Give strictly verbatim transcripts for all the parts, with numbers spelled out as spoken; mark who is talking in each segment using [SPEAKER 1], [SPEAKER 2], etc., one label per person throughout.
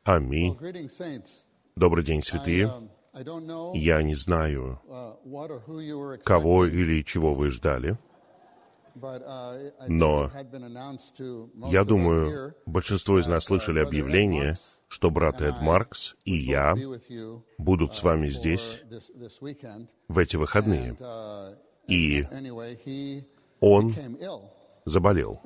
[SPEAKER 1] Аминь. Добрый день, святые. Я не знаю, кого или чего вы ждали, но я думаю, большинство из нас слышали объявление, что брат Эд Маркс и я будут с вами здесь в эти выходные. И он заболел,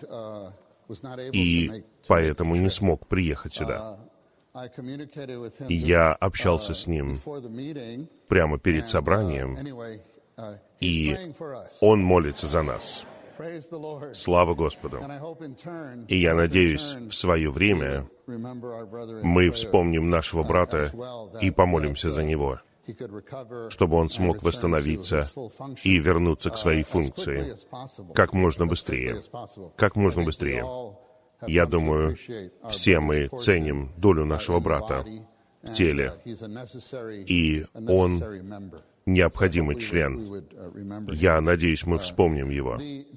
[SPEAKER 1] и поэтому не смог приехать сюда. И я общался с ним прямо перед собранием, и он молится за нас. Слава Господу! И я надеюсь, в свое время мы вспомним нашего брата и помолимся за него, чтобы он смог восстановиться и вернуться к своей функции как можно быстрее. Как можно быстрее. Я думаю, все мы ценим долю нашего брата в теле, и он необходимый член. Я надеюсь, мы вспомним его.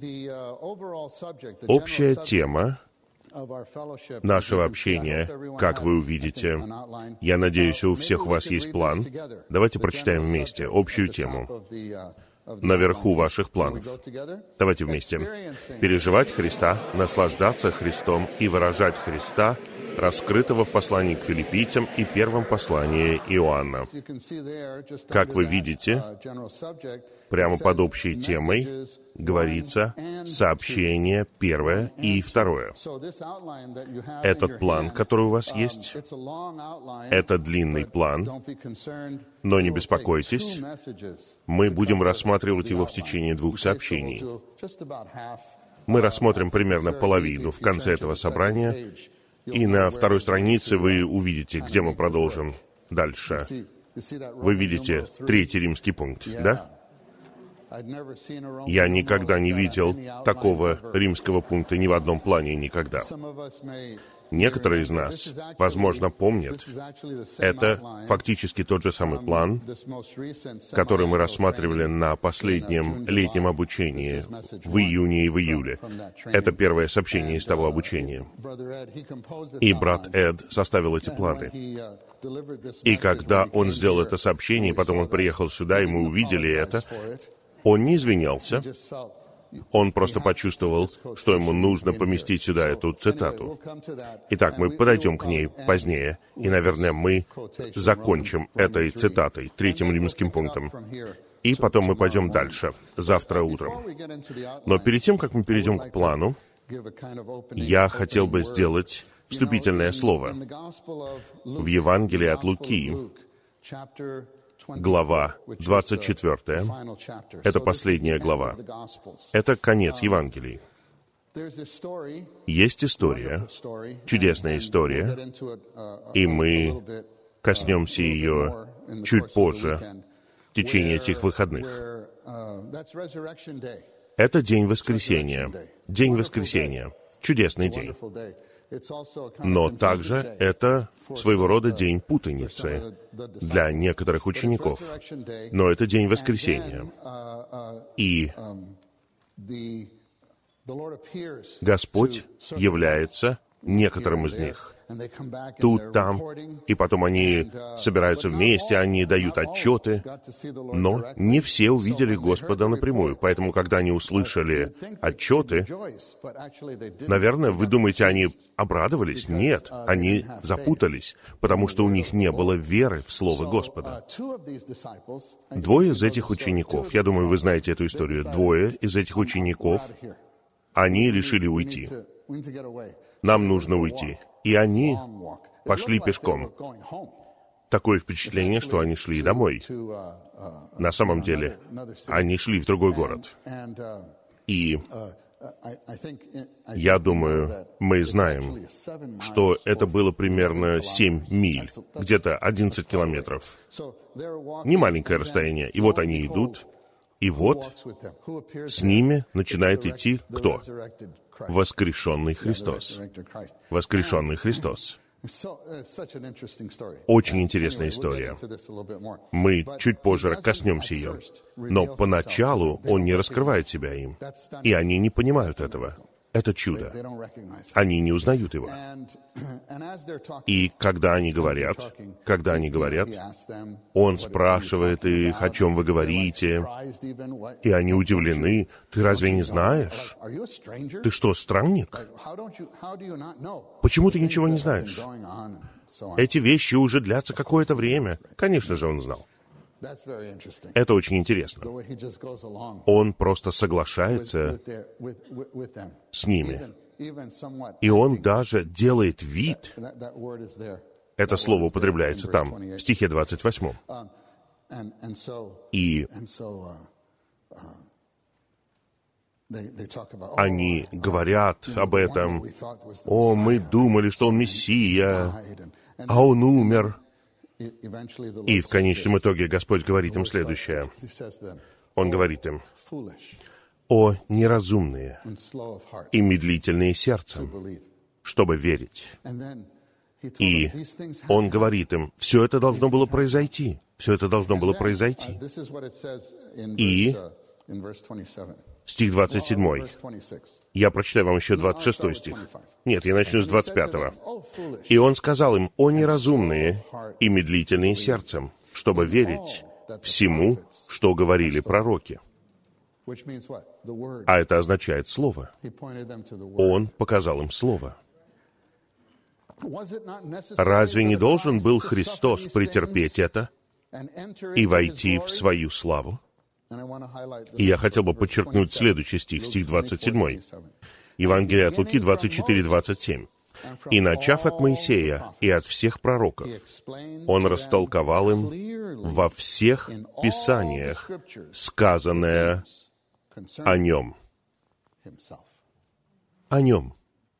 [SPEAKER 1] Общая тема нашего общения, как вы увидите, я надеюсь, у всех у вас есть план. Давайте прочитаем вместе общую тему наверху ваших планов. Давайте вместе. Переживать Христа, наслаждаться Христом и выражать Христа, раскрытого в послании к филиппийцам и первом послании Иоанна. Как вы видите, прямо под общей темой говорится сообщение первое и второе. Этот план, который у вас есть, это длинный план, но не беспокойтесь, мы будем рассматривать его в течение двух сообщений. Мы рассмотрим примерно половину в конце этого собрания, и на второй странице вы увидите, где мы продолжим дальше. Вы видите третий римский пункт, да? Я никогда не видел такого римского пункта ни в одном плане никогда. Некоторые из нас, возможно, помнят, это фактически тот же самый план, который мы рассматривали на последнем летнем обучении в июне и в июле. Это первое сообщение из того обучения. И брат Эд составил эти планы. И когда он сделал это сообщение, потом он приехал сюда, и мы увидели это, он не извинялся. Он просто почувствовал, что ему нужно поместить сюда эту цитату. Итак, мы подойдем к ней позднее, и, наверное, мы закончим этой цитатой, третьим римским пунктом. И потом мы пойдем дальше, завтра утром. Но перед тем, как мы перейдем к плану, я хотел бы сделать вступительное слово. В Евангелии от Луки, глава двадцать четвёртая, это последняя глава. Это конец Евангелий. Есть история, чудесная история, и мы коснемся ее чуть позже, в течение этих выходных. Это День Воскресения. День Воскресения. Чудесный день. Но также это своего рода день путаницы для некоторых учеников. Но это день воскресения. И Господь является некоторым из них. Тут, там, и потом они собираются вместе, они дают отчеты, но не все увидели Господа напрямую. Поэтому, когда они услышали отчеты, наверное, вы думаете, они обрадовались? Нет, они запутались, потому что у них не было веры в Слово Господа. Двое из этих учеников, я думаю, вы знаете эту историю, двое из этих учеников, они решили уйти. Нам нужно уйти. И они пошли пешком. Такое впечатление, что они шли домой. На самом деле, они шли в другой город. И я думаю, мы знаем, что это было примерно семь миль, где-то одиннадцать километров. Не маленькое расстояние. И вот они идут, и вот с ними начинает идти кто? Воскрешенный Христос. Воскрешенный Христос. Очень интересная история. Мы чуть позже коснемся ее. Но поначалу Он не раскрывает себя им. И они не понимают этого. это чудо. Они не узнают его. И когда они говорят, когда они говорят, он спрашивает их, о чем вы говорите, и они удивлены. Ты разве не знаешь? Ты что, странник? Почему ты ничего не знаешь? Эти вещи уже длятся какое-то время. Конечно же, он знал. Это очень интересно. Он просто соглашается с ними. И он даже делает вид, это слово употребляется там, в стихе двадцать восьмом. И они говорят об этом. О, мы думали, что он Мессия, а он умер. И в конечном итоге Господь говорит им следующее. Он говорит им: «О, неразумные и медлительные сердцем, чтобы верить». И Он говорит им, все это должно было произойти. Все это должно было произойти. И стих двадцать семь. Я прочитаю вам еще двадцать шестой стих. Нет, я начну с двадцать пятого. «И он сказал им: о неразумные и медлительные сердцем, чтобы верить всему, что говорили пророки». А это означает Слово. Он показал им Слово. Разве не должен был Христос претерпеть это и войти в свою славу? И я хотел бы подчеркнуть следующий стих, стих двадцать семь. Евангелие от Луки двадцать четыре двадцать семь. «И, начав от Моисея и от всех пророков, он растолковал им во всех Писаниях сказанное о нем». О нем.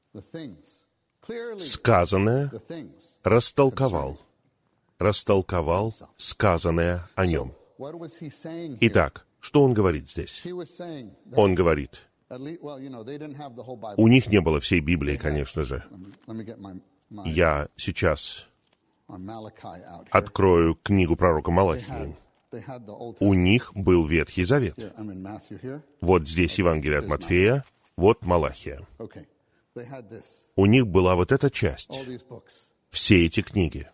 [SPEAKER 1] Сказанное растолковал. Растолковал сказанное о нем. Итак, что он говорит здесь? Он говорит, у них не было всей Библии, конечно же. Я сейчас открою книгу пророка Малахии. У них был Ветхий Завет. Вот здесь Евангелие от Матфея, вот Малахия. У них была вот эта часть. Все эти книги.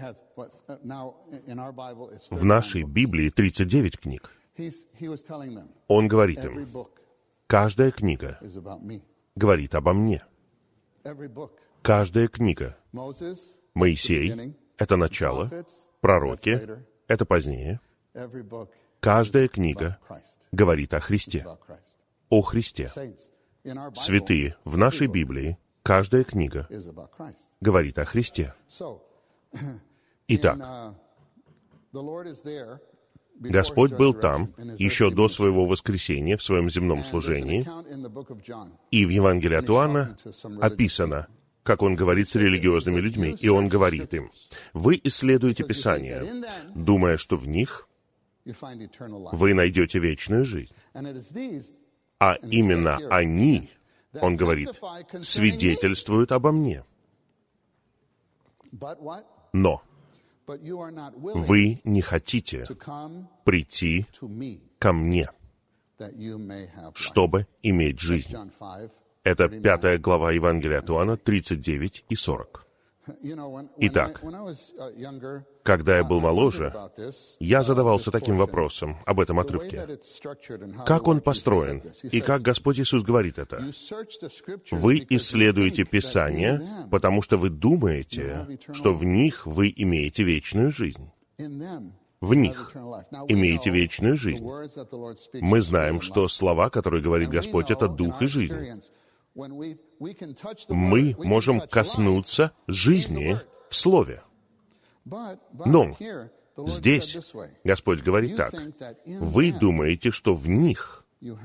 [SPEAKER 1] В нашей Библии тридцать девять книг. Он говорит им, каждая книга говорит обо мне. Каждая книга. Моисей — это начало, пророки — это позднее. Каждая книга говорит о Христе. О Христе. Святые, в нашей Библии каждая книга говорит о Христе. Итак, Господь был там еще до своего воскресения в своем земном служении, и в Евангелии от Иоанна описано, как Он говорит с религиозными людьми, и Он говорит им: «Вы исследуете Писания, думая, что в них вы найдете вечную жизнь, а именно они, Он говорит, свидетельствуют обо мне. Но вы не хотите прийти ко мне, чтобы иметь жизнь». Это пятая глава Евангелия от Иоанна, тридцать девять и сорок. Итак, когда я был моложе, я задавался таким вопросом об этом отрывке. Как он построен? И как Господь Иисус говорит это? Вы исследуете Писания, потому что вы думаете, что в них вы имеете вечную жизнь. В них имеете вечную жизнь. Мы знаем, что слова, которые говорит Господь, это дух и жизнь. Мы можем коснуться жизни в Слове. Но здесь Господь говорит так: вы думаете, что в них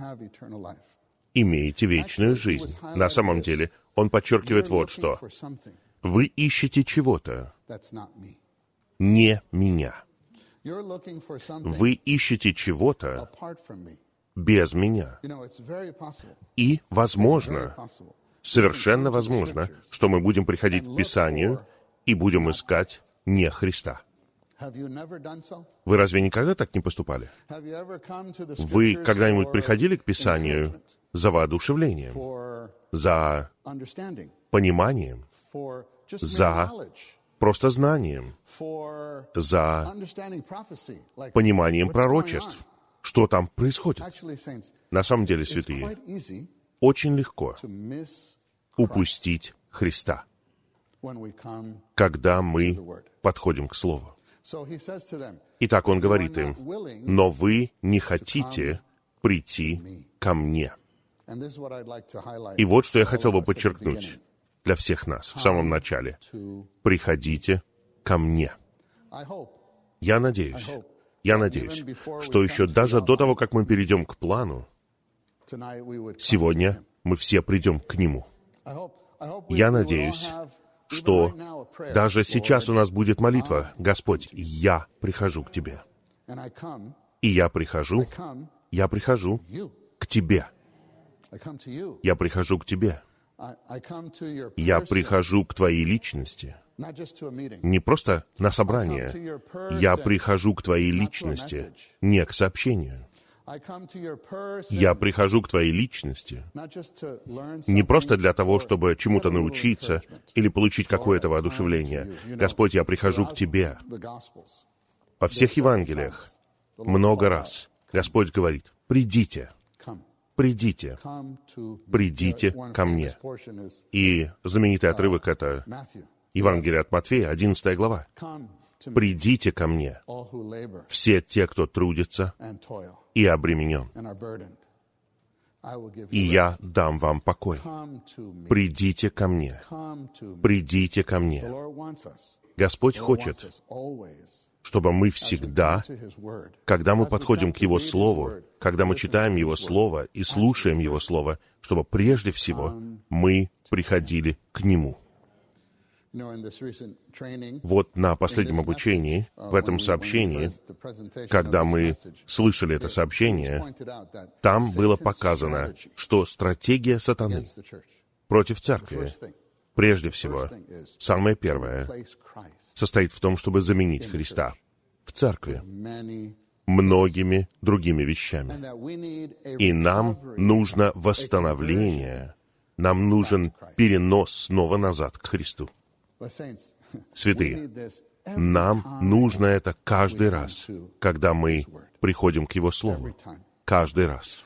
[SPEAKER 1] имеете вечную жизнь. На самом деле, Он подчеркивает вот что. Вы ищете чего-то, не меня. Вы ищете чего-то без меня. И, возможно, совершенно возможно, что мы будем приходить к Писанию и будем искать не Христа. Вы разве никогда так не поступали? Вы когда-нибудь приходили к Писанию за воодушевлением, за пониманием, за просто знанием, за пониманием пророчеств, что там происходит. На самом деле, святые, очень легко упустить Христа, когда мы подходим к Слову. Итак, Он говорит им: «Но вы не хотите прийти ко мне». И вот что я хотел бы подчеркнуть для всех нас в самом начале. Приходите ко мне. Я надеюсь, я надеюсь, что еще даже до того, как мы перейдем к плану, сегодня мы все придем к Нему. Я надеюсь, что даже сейчас у нас будет молитва: «Господь, я прихожу к Тебе». И я прихожу, я прихожу к Тебе. Я прихожу к Тебе. Я прихожу к Твоей личности. Не просто на собрание. Я прихожу к Твоей личности, не к сообщению. Я прихожу к Твоей личности не просто для того, чтобы чему-то научиться или получить какое-то воодушевление. Господь, я прихожу к Тебе. Во всех Евангелиях много раз Господь говорит: «Придите, придите, придите ко мне». И знаменитый отрывок — это Евангелие от Матфея, одиннадцатая глава. «Придите ко мне, все те, кто трудится и обременен, и я дам вам покой». Придите ко мне, придите ко мне. Господь хочет, чтобы мы всегда, когда мы подходим к Его Слову, когда мы читаем Его Слово и слушаем Его Слово, чтобы прежде всего мы приходили к Нему. Вот на последнем обучении, в этом сообщении, когда мы слышали это сообщение, там было показано, что стратегия сатаны против церкви, прежде всего, самое первое, состоит в том, чтобы заменить Христа в церкви многими другими вещами. И нам нужно восстановление, нам нужен перенос снова назад к Христу. Святые, нам нужно это каждый раз, когда мы приходим к Его Слову. Каждый раз.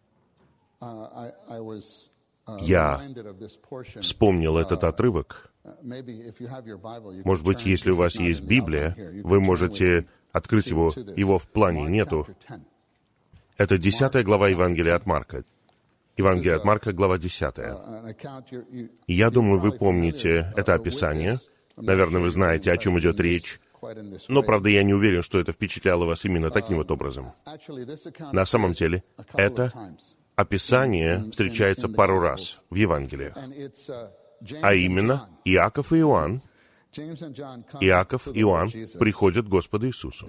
[SPEAKER 1] Я вспомнил этот отрывок. Может быть, если у вас есть Библия, вы можете открыть его, его в плане нету. Это десятая глава Евангелия от Марка. Евангелие от Марка, глава десятая. Я думаю, вы помните это описание. Наверное, вы знаете, о чем идет речь. Но, правда, я не уверен, что это впечатляло вас именно таким вот образом. На самом деле, это описание встречается пару раз в Евангелиях. А именно, Иаков и Иоанн, Иаков и Иоанн приходят к Господу Иисусу.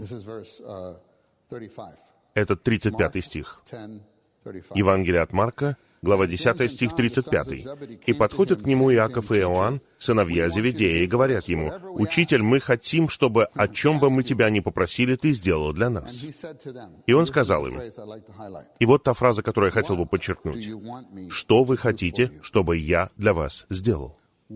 [SPEAKER 1] Это тридцать пятый стих. Евангелие от Марка, глава десятая, стих тридцать пятый. «И подходят к нему Иаков и Иоанн, сыновья Зеведея, и говорят ему: „Учитель, мы хотим, чтобы о чем бы мы тебя ни попросили, ты сделал для нас“. И он сказал им, и вот та фраза, которую я хотел бы подчеркнуть: «Что вы хотите, чтобы я для вас сделал?»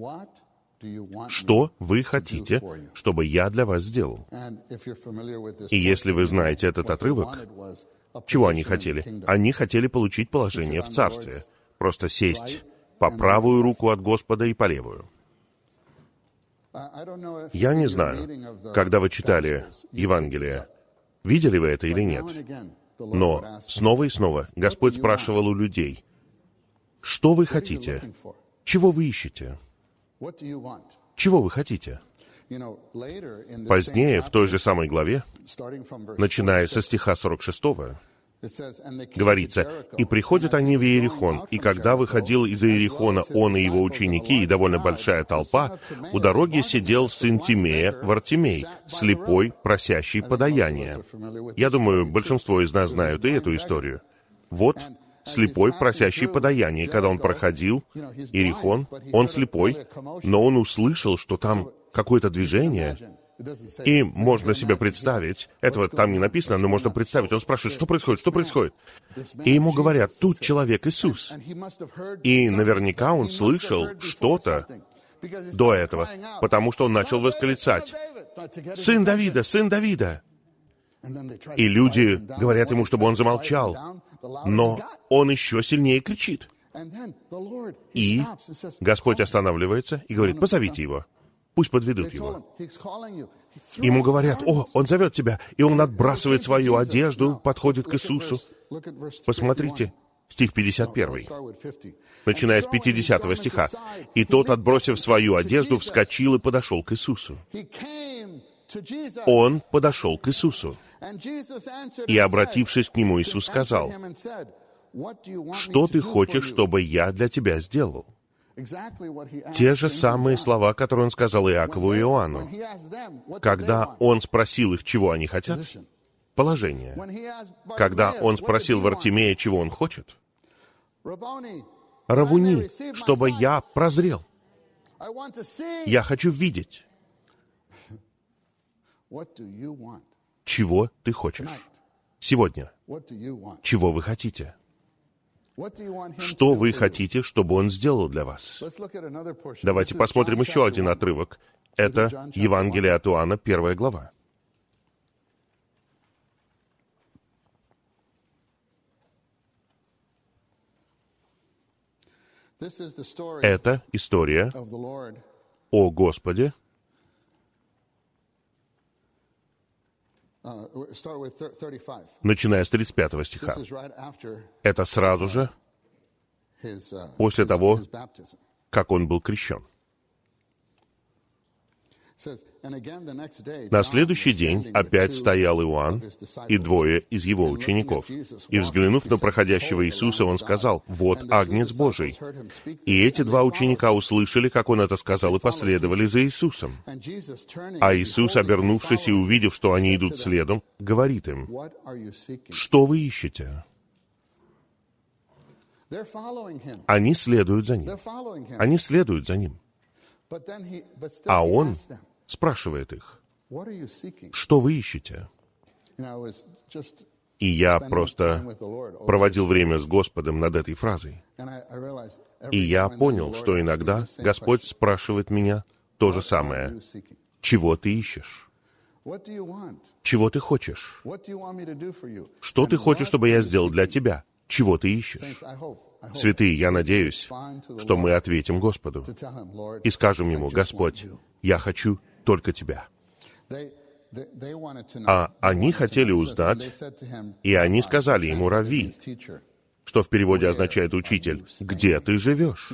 [SPEAKER 1] Что вы хотите, чтобы я для вас сделал? И если вы знаете этот отрывок, чего они хотели? Они хотели получить положение в Царстве. Просто сесть по правую руку от Господа и по левую. Я не знаю, когда вы читали Евангелие, видели вы это или нет, но снова и снова Господь спрашивал у людей: «Что вы хотите? Чего вы ищете? Чего вы хотите?» Позднее, в той же самой главе, начиная со стиха сорок шестого, говорится: «И приходят они в Иерихон, и когда выходил из Иерихона он и его ученики, и довольно большая толпа, у дороги сидел сын Тимея, Вартимей, слепой, просящий подаяние». Я думаю, большинство из нас знают и эту историю. Вот слепой, просящий подаяние. Когда он проходил Иерихон, он слепой, но он услышал, что там какое-то движение, И можно себе представить, этого там не написано, но можно представить, он спрашивает, что происходит, что происходит? И ему говорят, тут человек Иисус. И наверняка он слышал что-то до этого, потому что он начал восклицать, «Сын Давида, сын Давида!» И люди говорят ему, чтобы он замолчал, но он еще сильнее кричит. И Господь останавливается и говорит, «Позовите его». Пусть подведут его. Ему говорят, «О, он зовет тебя!» И он отбрасывает свою одежду, подходит к Иисусу. Посмотрите, стих пятьдесят один, начиная с пятидесятого стиха. «И тот, отбросив свою одежду, вскочил и подошел к Иисусу». Он подошел к Иисусу. И, обратившись к нему, Иисус сказал, «Что ты хочешь, чтобы я для тебя сделал?» Те же самые слова, которые он сказал Иакову и Иоанну. Когда он спросил их, чего они хотят, положение. Когда он спросил Вартимея, чего он хочет, «Равуни, чтобы я прозрел. Я хочу видеть». Чего ты хочешь? Сегодня. Чего вы хотите? Что вы хотите, чтобы он сделал для вас? Давайте посмотрим еще один отрывок. Это Евангелие от Иоанна, первая глава. Это история о Господе. Начиная с тридцать пятого стиха. Это сразу же после того, как он был крещен. На следующий день опять стоял Иоанн и двое из его учеников. И, взглянув на проходящего Иисуса, он сказал, «Вот Агнец Божий». И эти два ученика услышали, как он это сказал, и последовали за Иисусом. А Иисус, обернувшись и увидев, что они идут следом, говорит им, «Что вы ищете?» Они следуют за ним. Они следуют за ним. А он спрашивает их, что вы ищете? И я просто проводил время с Господом над этой фразой. И я понял, что иногда Господь спрашивает меня то же самое. Чего ты ищешь? Чего ты хочешь? Что ты хочешь, чтобы я сделал для тебя? Чего ты ищешь? Святые, я надеюсь, что мы ответим Господу и скажем Ему, «Господь, я хочу только Тебя». А они хотели узнать, и они сказали Ему, «Рави», что в переводе означает «учитель», «где ты живешь?»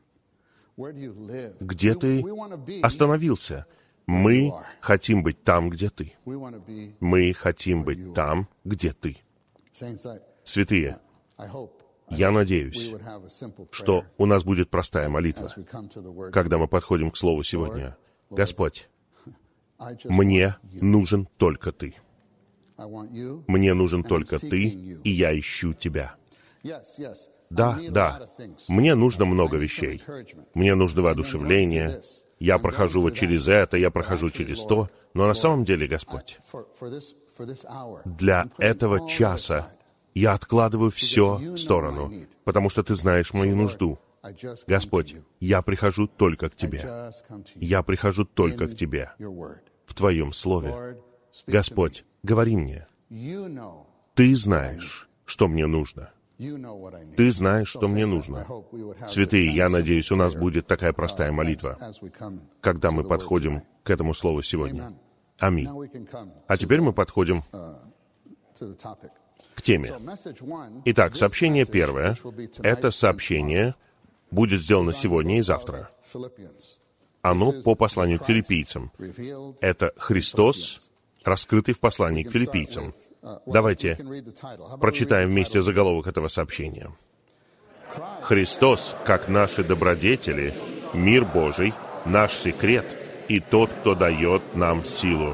[SPEAKER 1] Где ты остановился? Мы хотим быть там, где ты. Мы хотим быть там, где ты. Святые, я надеюсь, что у нас будет простая молитва, когда мы подходим к Слову сегодня. «Господь, мне нужен только Ты. Мне нужен только Ты, и я ищу Тебя». Да, да, мне нужно много вещей. Мне нужно воодушевление. Я прохожу вот через это, я прохожу через то. Но на самом деле, Господь, для этого часа я откладываю все в сторону, потому что Ты знаешь мою нужду. Господь, я прихожу только к Тебе. Я прихожу только к Тебе, в Твоем Слове. Господь, говори мне. Ты знаешь, что мне нужно. Ты знаешь, что мне нужно. Святые, я надеюсь, у нас будет такая простая молитва, когда мы подходим к этому Слову сегодня. Аминь. А теперь мы подходим к теме. Итак, сообщение первое. Это сообщение будет сделано сегодня и завтра. Оно по посланию к филиппийцам. Это Христос, раскрытый в послании к филиппийцам. Давайте прочитаем вместе заголовок этого сообщения. «Христос, как наши добродетели, мир Божий, наш секрет и тот, кто дает нам силу».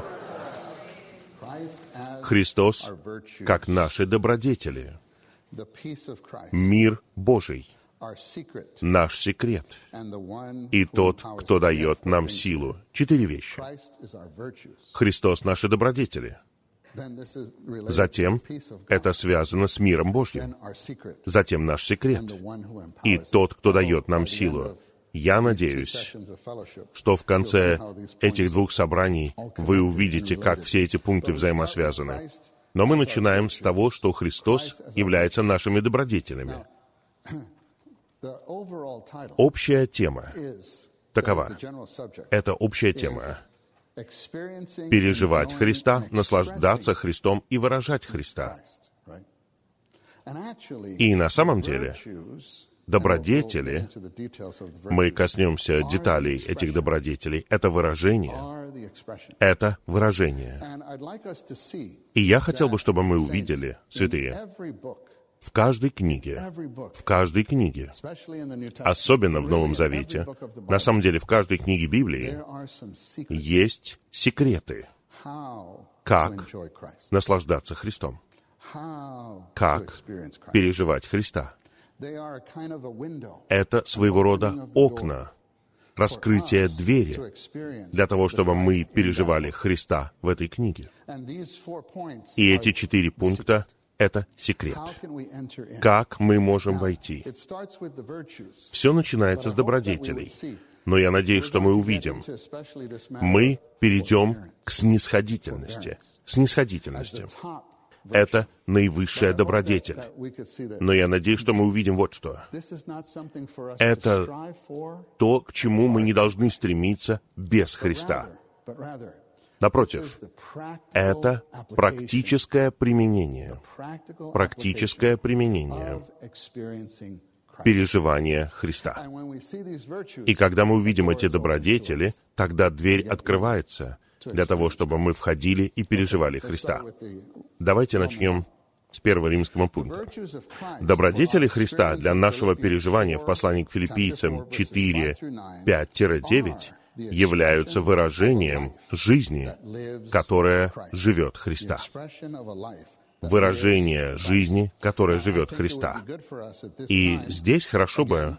[SPEAKER 1] Христос, как наши добродетели, мир Божий. наш секрет и тот, кто дает нам силу. Четыре вещи. Христос — наши добродетели. Затем это связано с миром Божьим. Затем наш секрет и тот, кто дает нам силу. Я надеюсь, что в конце этих двух собраний вы увидите, как все эти пункты взаимосвязаны. Но мы начинаем с того, что Христос является нашими добродетелями. Общая тема такова. Это общая тема. Переживать Христа, наслаждаться Христом и выражать Христа. И на самом деле, добродетели, мы коснемся деталей этих добродетелей, это выражение, это выражение. И я хотел бы, чтобы мы увидели, святые, в каждой книге, в каждой книге, особенно в Новом Завете, на самом деле в каждой книге Библии есть секреты, как наслаждаться Христом, как переживать Христа. Это своего рода окна, раскрытие двери для того, чтобы мы переживали Христа в этой книге. И эти четыре пункта — это секрет. Как мы можем войти? Все начинается с добродетелей. Но я надеюсь, что мы увидим. Мы перейдем к снисходительности. Снисходительности. Это наивысшая добродетель. Но я надеюсь, что мы увидим вот что. Это то, к чему мы не должны стремиться без Христа. Напротив, это практическое применение, практическое применение переживания Христа. И когда мы увидим эти добродетели, тогда дверь открывается для того, чтобы мы входили и переживали Христа. Давайте начнем с первого римского пункта. Добродетели Христа для нашего переживания в послании к филиппийцам четыре, пять девять являются выражением жизни, которая живет Христа. Выражение жизни, которая живет Христа. И здесь хорошо бы,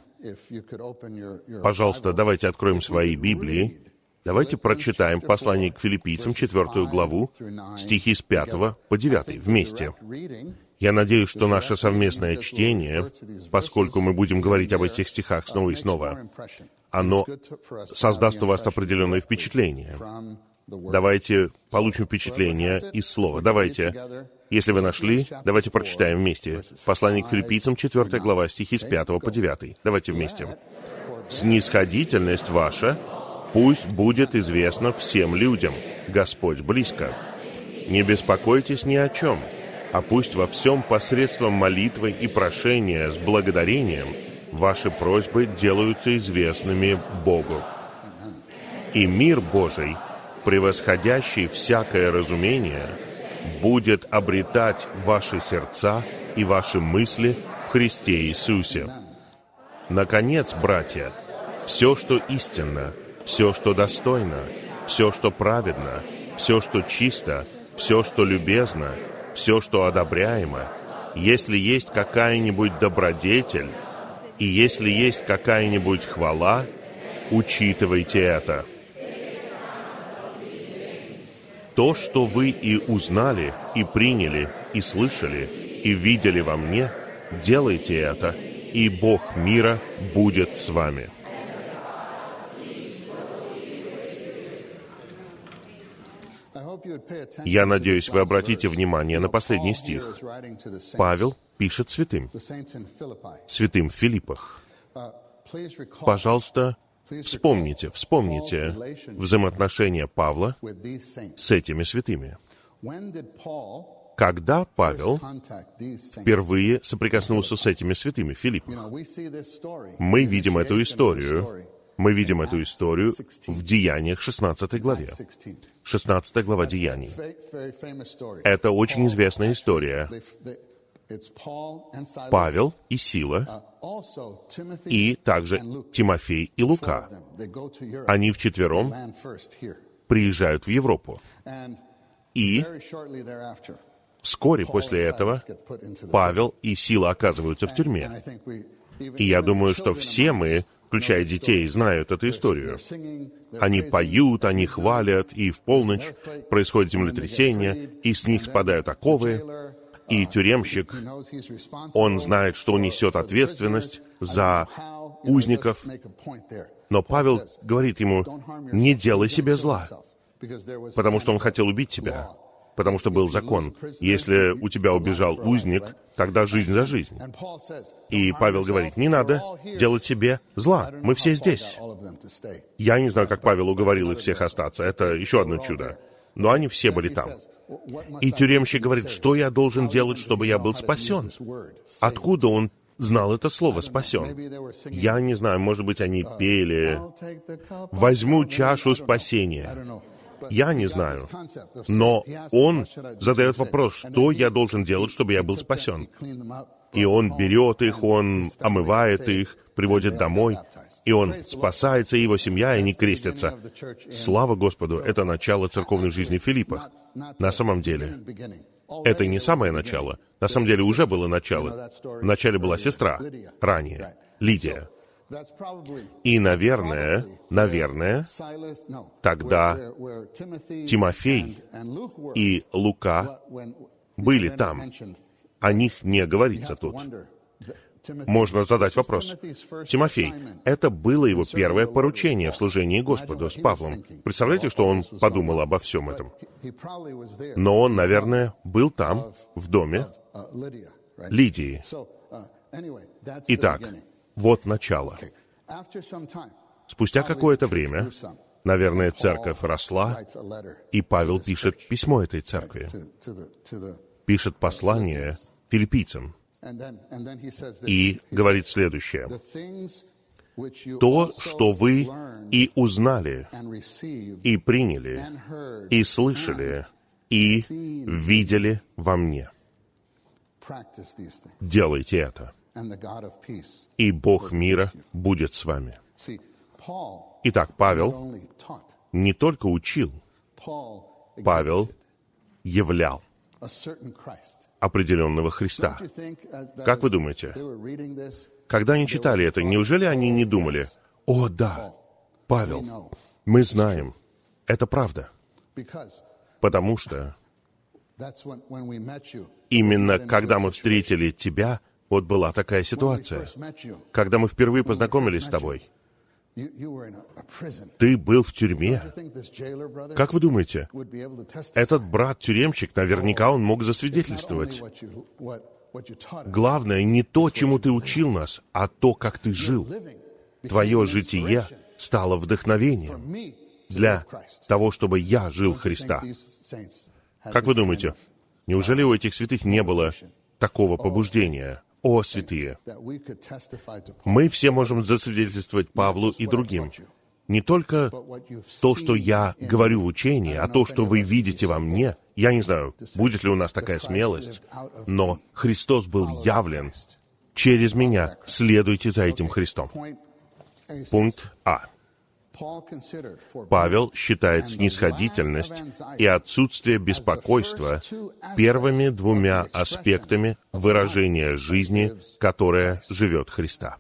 [SPEAKER 1] пожалуйста, давайте откроем свои Библии, давайте прочитаем послание к филиппийцам, четвертую главу, стихи с пятого по девятый вместе. Я надеюсь, что наше совместное чтение, поскольку мы будем говорить об этих стихах снова и снова, оно создаст у вас определенное впечатление. Давайте получим впечатление из слова. Давайте, если вы нашли, давайте прочитаем вместе. Послание к филиппийцам, четвертая глава, стихи с пятого по девятый. Давайте вместе. «Снисходительность ваша пусть будет известна всем людям. Господь близко. Не беспокойтесь ни о чем, а пусть во всем посредством молитвы и прошения с благодарением ваши просьбы делаются известными Богу. И мир Божий, превосходящий всякое разумение, будет обретать ваши сердца и ваши мысли в Христе Иисусе. Наконец, братья, все, что истинно, все, что достойно, все, что праведно, все, что чисто, все, что любезно, все, что одобряемо, если есть какая-нибудь добродетель, и если есть какая-нибудь хвала, учитывайте это. То, что вы и узнали, и приняли, и слышали, и видели во мне, делайте это, и Бог мира будет с вами». Я надеюсь, вы обратите внимание на последний стих. Павел пишет святым, святым в Филиппах. Пожалуйста, вспомните, вспомните взаимоотношения Павла с этими святыми. Когда Павел впервые соприкоснулся с этими святыми в Филиппах? Мы видим эту историю. Мы видим эту историю в Деяниях шестнадцатой главе. шестнадцатая глава Деяний. Это очень известная история. Павел и Сила, и также Тимофей и Лука. Они вчетвером приезжают в Европу. И вскоре после этого Павел и Сила оказываются в тюрьме. И я думаю, что все мы, включая детей, знают эту историю. Они поют, они хвалят, и в полночь происходит землетрясение, и с них спадают оковы, и тюремщик, он знает, что он несет ответственность за узников, но Павел говорит ему: не делай себе зла, потому что он хотел убить тебя, потому что был закон. Если у тебя убежал узник, тогда жизнь за жизнь. И Павел говорит: не надо делать себе зла, мы все здесь. Я не знаю, как Павел уговорил их всех остаться, это еще одно чудо. Но они все были там. И тюремщик говорит: что я должен делать, чтобы я был спасен? Откуда он знал это слово «спасен»? Я не знаю, может быть, они пели «возьму чашу спасения». Я не знаю. Но он задает вопрос: что я должен делать, чтобы я был спасен? И он берет их, он омывает их, приводит домой, и он спасается, и его семья, и они крестятся. Слава Господу, это начало церковной жизни в Филиппах. На самом деле, это не самое начало. На самом деле, уже было начало. В начале была сестра, ранее, Лидия. И, наверное, наверное, тогда Тимофей и Лука были там. О них не говорится тут. Можно задать вопрос. Тимофей, это было его первое поручение в служении Господу с Павлом. Представляете, что он подумал обо всем этом? Но он, наверное, был там, в доме Лидии. Итак, вот начало. Спустя какое-то время, наверное, церковь росла, и Павел пишет письмо этой церкви, пишет послание филиппийцам, и говорит следующее: «То, что вы и узнали, и приняли, и слышали, и видели во мне, делайте это, и Бог мира будет с вами». Итак, Павел не только учил, Павел являл определенного Христа. Как вы думаете, когда они читали это, неужели они не думали: «О, да, Павел, мы знаем, это правда», потому что именно когда мы встретили тебя, вот была такая ситуация. Когда мы впервые познакомились с тобой, ты был в тюрьме. Как вы думаете, этот брат-тюремщик, наверняка он мог засвидетельствовать. Главное не то, чему ты учил нас, а то, как ты жил. Твое житие стало вдохновением для того, чтобы я жил Христа. Как вы думаете, неужели у этих святых не было такого побуждения? О, святые! Мы все можем засвидетельствовать Павлу и другим. Не только то, что я говорю в учении, а то, что вы видите во мне. Я не знаю, будет ли у нас такая смелость, но Христос был явлен через меня. Следуйте за этим Христом. Пункт А. Павел считает снисходительность и отсутствие беспокойства первыми двумя аспектами выражения жизни, которая живет Христа.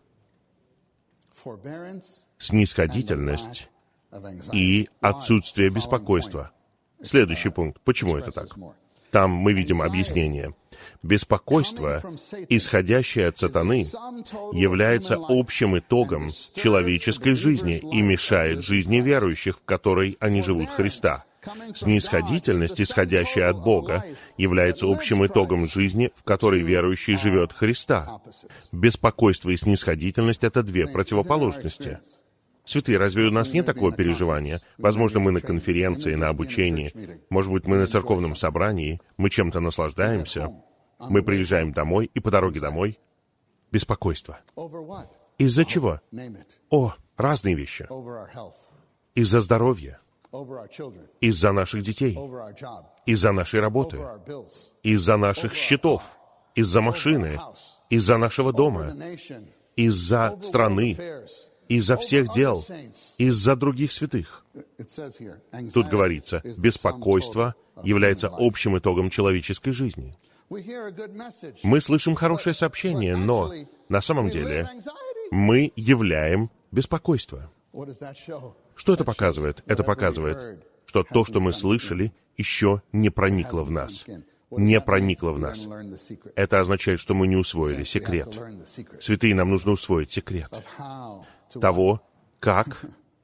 [SPEAKER 1] Снисходительность и отсутствие беспокойства. Следующий пункт. Почему это так? Там мы видим объяснение. Беспокойство, исходящее от сатаны, является общим итогом человеческой жизни и мешает жизни верующих, в которой они живут Христа. Снисходительность, исходящая от Бога, является общим итогом жизни, в которой верующий живет Христа. Беспокойство и снисходительность — это две противоположности. Святые, разве у нас нет такого переживания? Возможно, мы на конференции, на обучении, может быть, мы на церковном собрании, мы чем-то наслаждаемся, мы приезжаем домой, и по дороге домой беспокойство. Из-за чего? О, разные вещи. Из-за здоровья, из-за наших детей, из-за нашей работы, из-за наших счетов, из-за машины, из-за нашего дома, из-за страны, из-за всех дел, из-за других святых. Тут говорится, беспокойство является общим итогом человеческой жизни. Мы слышим хорошее сообщение, но на самом деле мы являем беспокойство. Что это показывает? Это показывает, что то, что мы слышали, еще не проникло в нас. Не проникло в нас. Это означает, что мы не усвоили секрет. Святые, нам нужно усвоить секрет того, как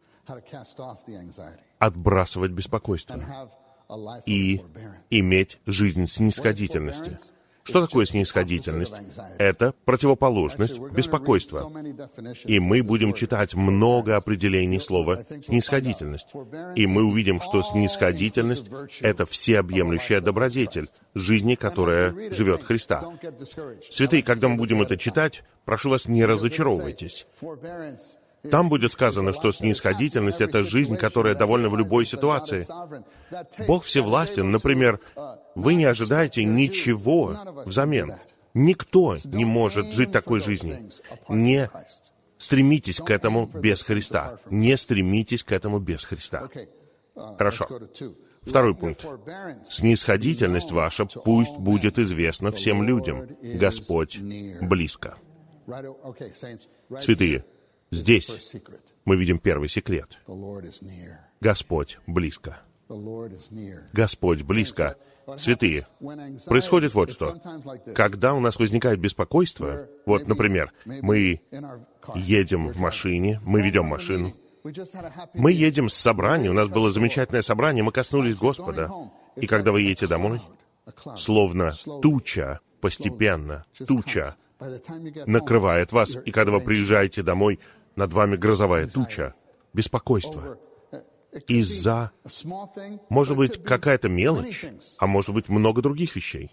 [SPEAKER 1] отбрасывать беспокойство и иметь жизнь снисходительности. Что такое снисходительность? Это противоположность беспокойства. И мы будем читать много определений слова «снисходительность». И мы увидим, что снисходительность — это всеобъемлющая добродетель жизни, которая живет Христа. Святые, когда мы будем это читать, прошу вас, не разочаровывайтесь. Там будет сказано, что снисходительность — это жизнь, которая довольна в любой ситуации. Бог всевластен. Например, вы не ожидаете ничего взамен. Никто не может жить такой жизнью. Не стремитесь к этому без Христа. Не стремитесь к этому без Христа. Хорошо. Второй пункт. Снисходительность ваша пусть будет известна всем людям. Господь близко. Святые, здесь мы видим первый секрет. Господь близко. Господь близко. Святые, происходит вот что. Когда у нас возникает беспокойство, вот, например, мы едем в машине, мы ведем машину, мы едем с собрания, у нас было замечательное собрание, мы коснулись Господа. И когда вы едете домой, словно туча, постепенно, туча накрывает вас, и когда вы приезжаете домой, над вами грозовая туча, беспокойство. Из-за, может быть, какая-то мелочь, а может быть, много других вещей.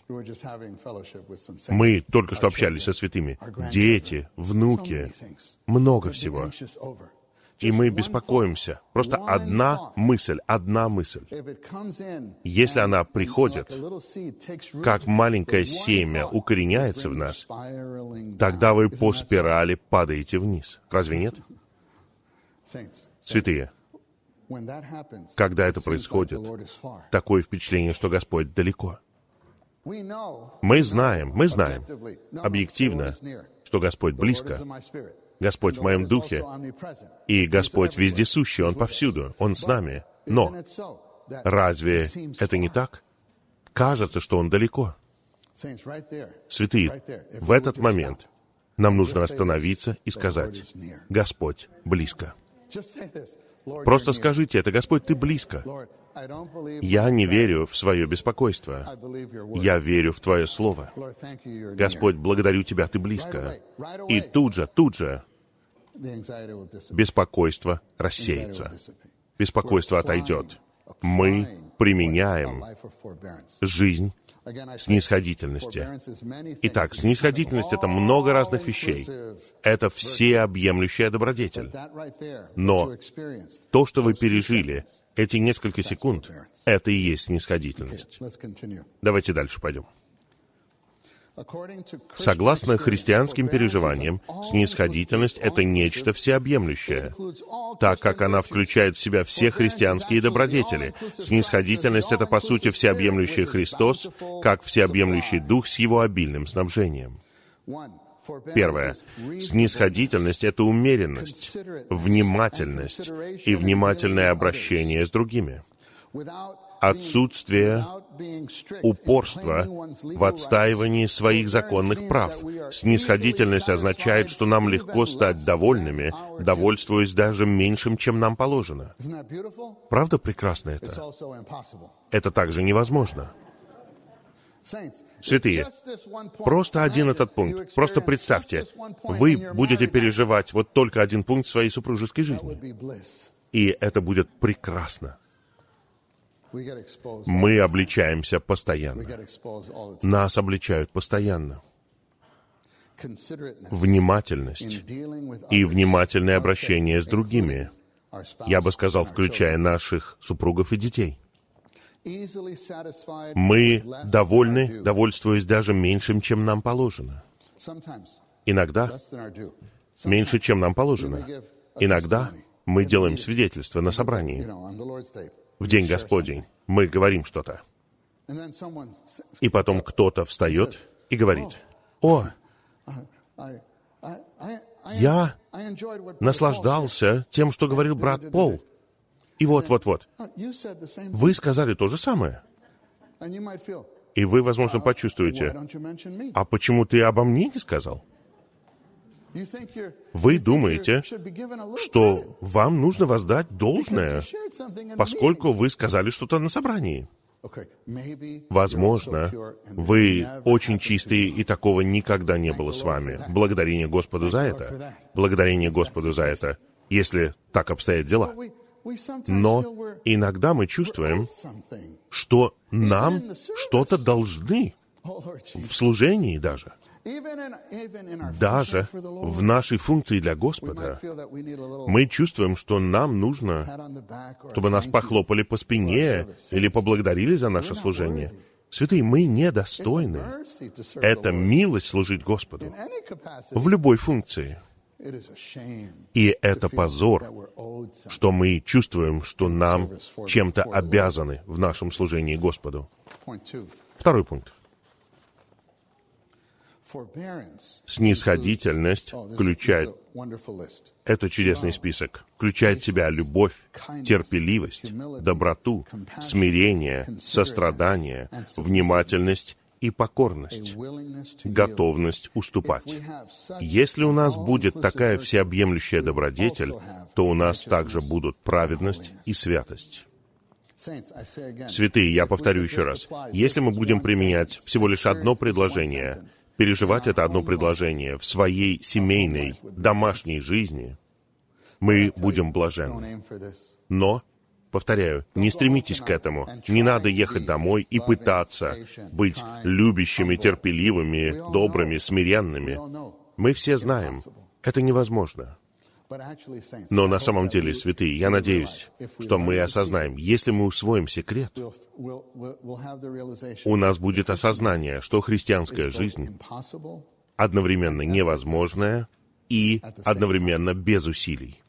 [SPEAKER 1] Мы только что общались со святыми. Дети, внуки, много всего. И мы беспокоимся. Просто одна мысль, одна мысль. Если она приходит, как маленькое семя укореняется в нас, тогда вы по спирали падаете вниз. Разве нет? Святые, когда это происходит, такое впечатление, что Господь далеко. Мы знаем, мы знаем, объективно, что Господь близко. Господь в моем духе, и Господь вездесущий, Он повсюду, Он с нами. Но разве это не так? Кажется, что Он далеко. Святые, в этот момент нам нужно остановиться и сказать: Господь близко. Просто скажите это: Господь, Ты близко. Я не верю в свое беспокойство. Я верю в Твое Слово. Господь, благодарю Тебя, Ты близко. И тут же, тут же беспокойство рассеется. Беспокойство отойдет. Мы применяем жизнь снисходительности. Итак, снисходительность — это много разных вещей. Это всеобъемлющая добродетель. Но то, что вы пережили, эти несколько секунд, это и есть снисходительность. Давайте дальше пойдем. Согласно христианским переживаниям, снисходительность — это нечто всеобъемлющее, так как она включает в себя все христианские добродетели. Снисходительность — это, по сути, всеобъемлющий Христос, как всеобъемлющий Дух с Его обильным снабжением. Первое. Снисходительность — это умеренность, внимательность и внимательное обращение с другими. Отсутствие упорства в отстаивании своих законных прав. Снисходительность означает, что нам легко стать довольными, довольствуясь даже меньшим, чем нам положено. Правда прекрасно это? Это также невозможно. Святые, просто один этот пункт. Просто представьте, вы будете переживать вот только один пункт своей супружеской жизни. И это будет прекрасно. Мы обличаемся постоянно. Нас обличают постоянно. Внимательность и внимательное обращение с другими, я бы сказал, включая наших супругов и детей. Мы довольны, довольствуясь даже меньшим, чем нам положено. Иногда меньше, чем нам положено. Иногда мы делаем свидетельство на собрании. В День Господень мы говорим что-то. И потом кто-то встает и говорит: «О, я наслаждался тем, что говорил брат Пол. И вот-вот-вот. Вы сказали то же самое». И вы, возможно, почувствуете: «А почему ты обо мне не сказал?» Вы думаете, что вам нужно воздать должное, поскольку вы сказали что-то на собрании. Возможно, вы очень чистые, и такого никогда не было с вами. Благодарение Господу за это. Благодарение Господу за это, если так обстоят дела. Но иногда мы чувствуем, что нам что-то должны, в служении даже. Даже в нашей функции для Господа мы чувствуем, что нам нужно, чтобы нас похлопали по спине или поблагодарили за наше служение. Святые, мы недостойны. Это милость служить Господу в любой функции. И это позор, что мы чувствуем, что нам чем-то обязаны в нашем служении Господу. Второй пункт. Снисходительность включает, это чудесный список, включает в себя любовь, терпеливость, доброту, смирение, сострадание, внимательность и покорность, готовность уступать. Если у нас будет такая всеобъемлющая добродетель, то у нас также будут праведность и святость. Святые, я повторю еще раз, если мы будем применять всего лишь одно предложение, переживать это одно предложение в своей семейной, домашней жизни, мы будем блаженны. Но, повторяю, не стремитесь к этому. Не надо ехать домой и пытаться быть любящими, терпеливыми, добрыми, смиренными. Мы все знаем, это невозможно. Но на самом деле, святые, я надеюсь, что мы осознаем, если мы усвоим секрет, у нас будет осознание, что христианская жизнь одновременно невозможная и одновременно без усилий.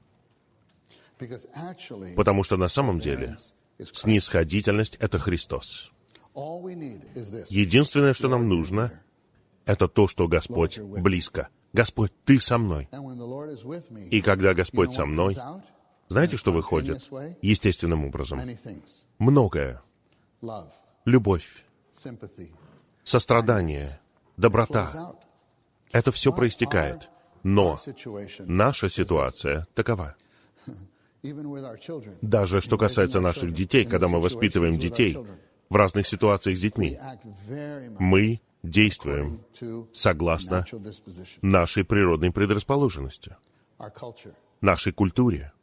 [SPEAKER 1] Потому что на самом деле снисходительность — это Христос. Единственное, что нам нужно, это то, что Господь близко. Господь, Ты со мной. И когда Господь со мной, знаете, что выходит? Естественным образом. Многое. Любовь, сострадание, доброта. Это все проистекает. Но наша ситуация такова. Даже что касается наших детей, когда мы воспитываем детей в разных ситуациях с детьми, мы действуем согласно нашей природной предрасположенности, нашей культуре,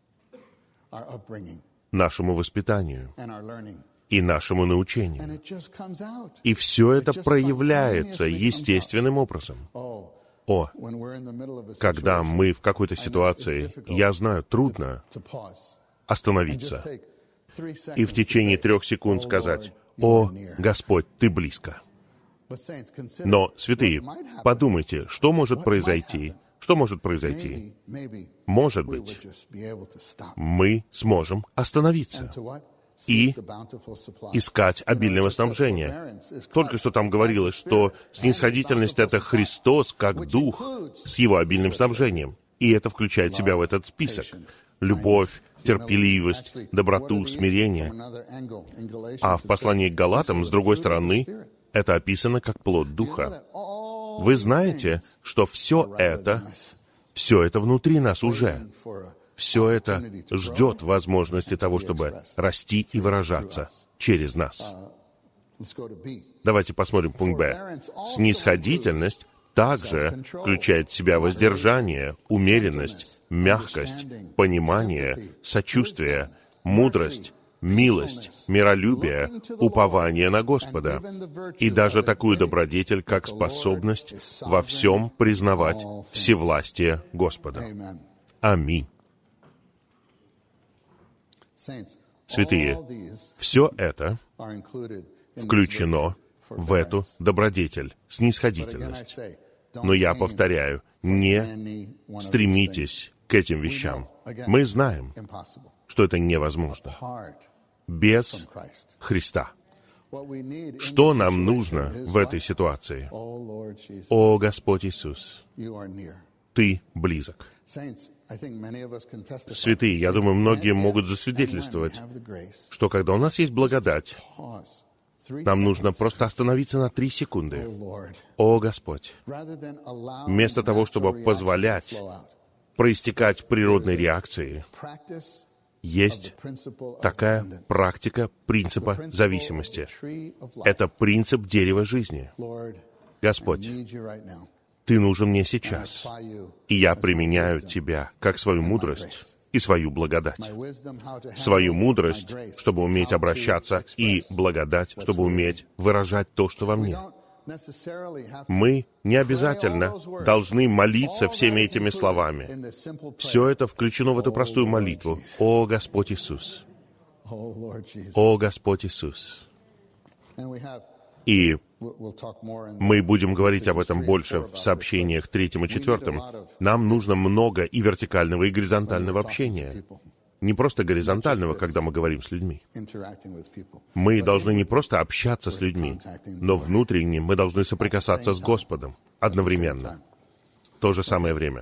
[SPEAKER 1] нашему воспитанию и нашему научению. И все это проявляется естественным образом. О, когда мы в какой-то ситуации, я знаю, трудно остановиться и в течение трех секунд сказать: «О, Господь, Ты близко». Но, святые, подумайте, что может произойти? Что может произойти? Может быть, мы сможем остановиться и искать обильного снабжения. Только что там говорилось, что снисходительность — это Христос как Дух с Его обильным снабжением. И это включает себя в этот список. Любовь, терпеливость, доброту, смирение. А в послании к Галатам, с другой стороны, это описано как плод Духа. Вы знаете, что все это, все это внутри нас уже. Все это ждет возможности того, чтобы расти и выражаться через нас. Давайте посмотрим пункт Б. Снисходительность также включает в себя воздержание, умеренность, мягкость, понимание, сочувствие, мудрость, милость, миролюбие, упование на Господа и даже такую добродетель, как способность во всем признавать всевластие Господа. Аминь. Святые, все это включено в эту добродетель, снисходительность. Но я повторяю, не стремитесь к этим вещам. Мы знаем, что это невозможно без Христа. Что нам нужно в этой ситуации? О, Господь Иисус, Ты близок. Святые, я думаю, многие могут засвидетельствовать, что когда у нас есть благодать, нам нужно просто остановиться на три секунды. О, Господь, вместо того, чтобы позволять проистекать природной реакции, есть такая практика принципа зависимости. Это принцип дерева жизни. Господь, Ты нужен мне сейчас, и я применяю Тебя как свою мудрость и свою благодать. Свою мудрость, чтобы уметь обращаться, и благодать, чтобы уметь выражать то, что во мне. Мы не обязательно должны молиться всеми этими словами. Все это включено в эту простую молитву. О, Господь Иисус! О, Господь Иисус! И мы будем говорить об этом больше в сообщениях третьем и четвертом. Нам нужно много и вертикального, и горизонтального общения. Не просто горизонтального, когда мы говорим с людьми. Мы должны не просто общаться с людьми, но внутренне мы должны соприкасаться с Господом одновременно. В то же самое время.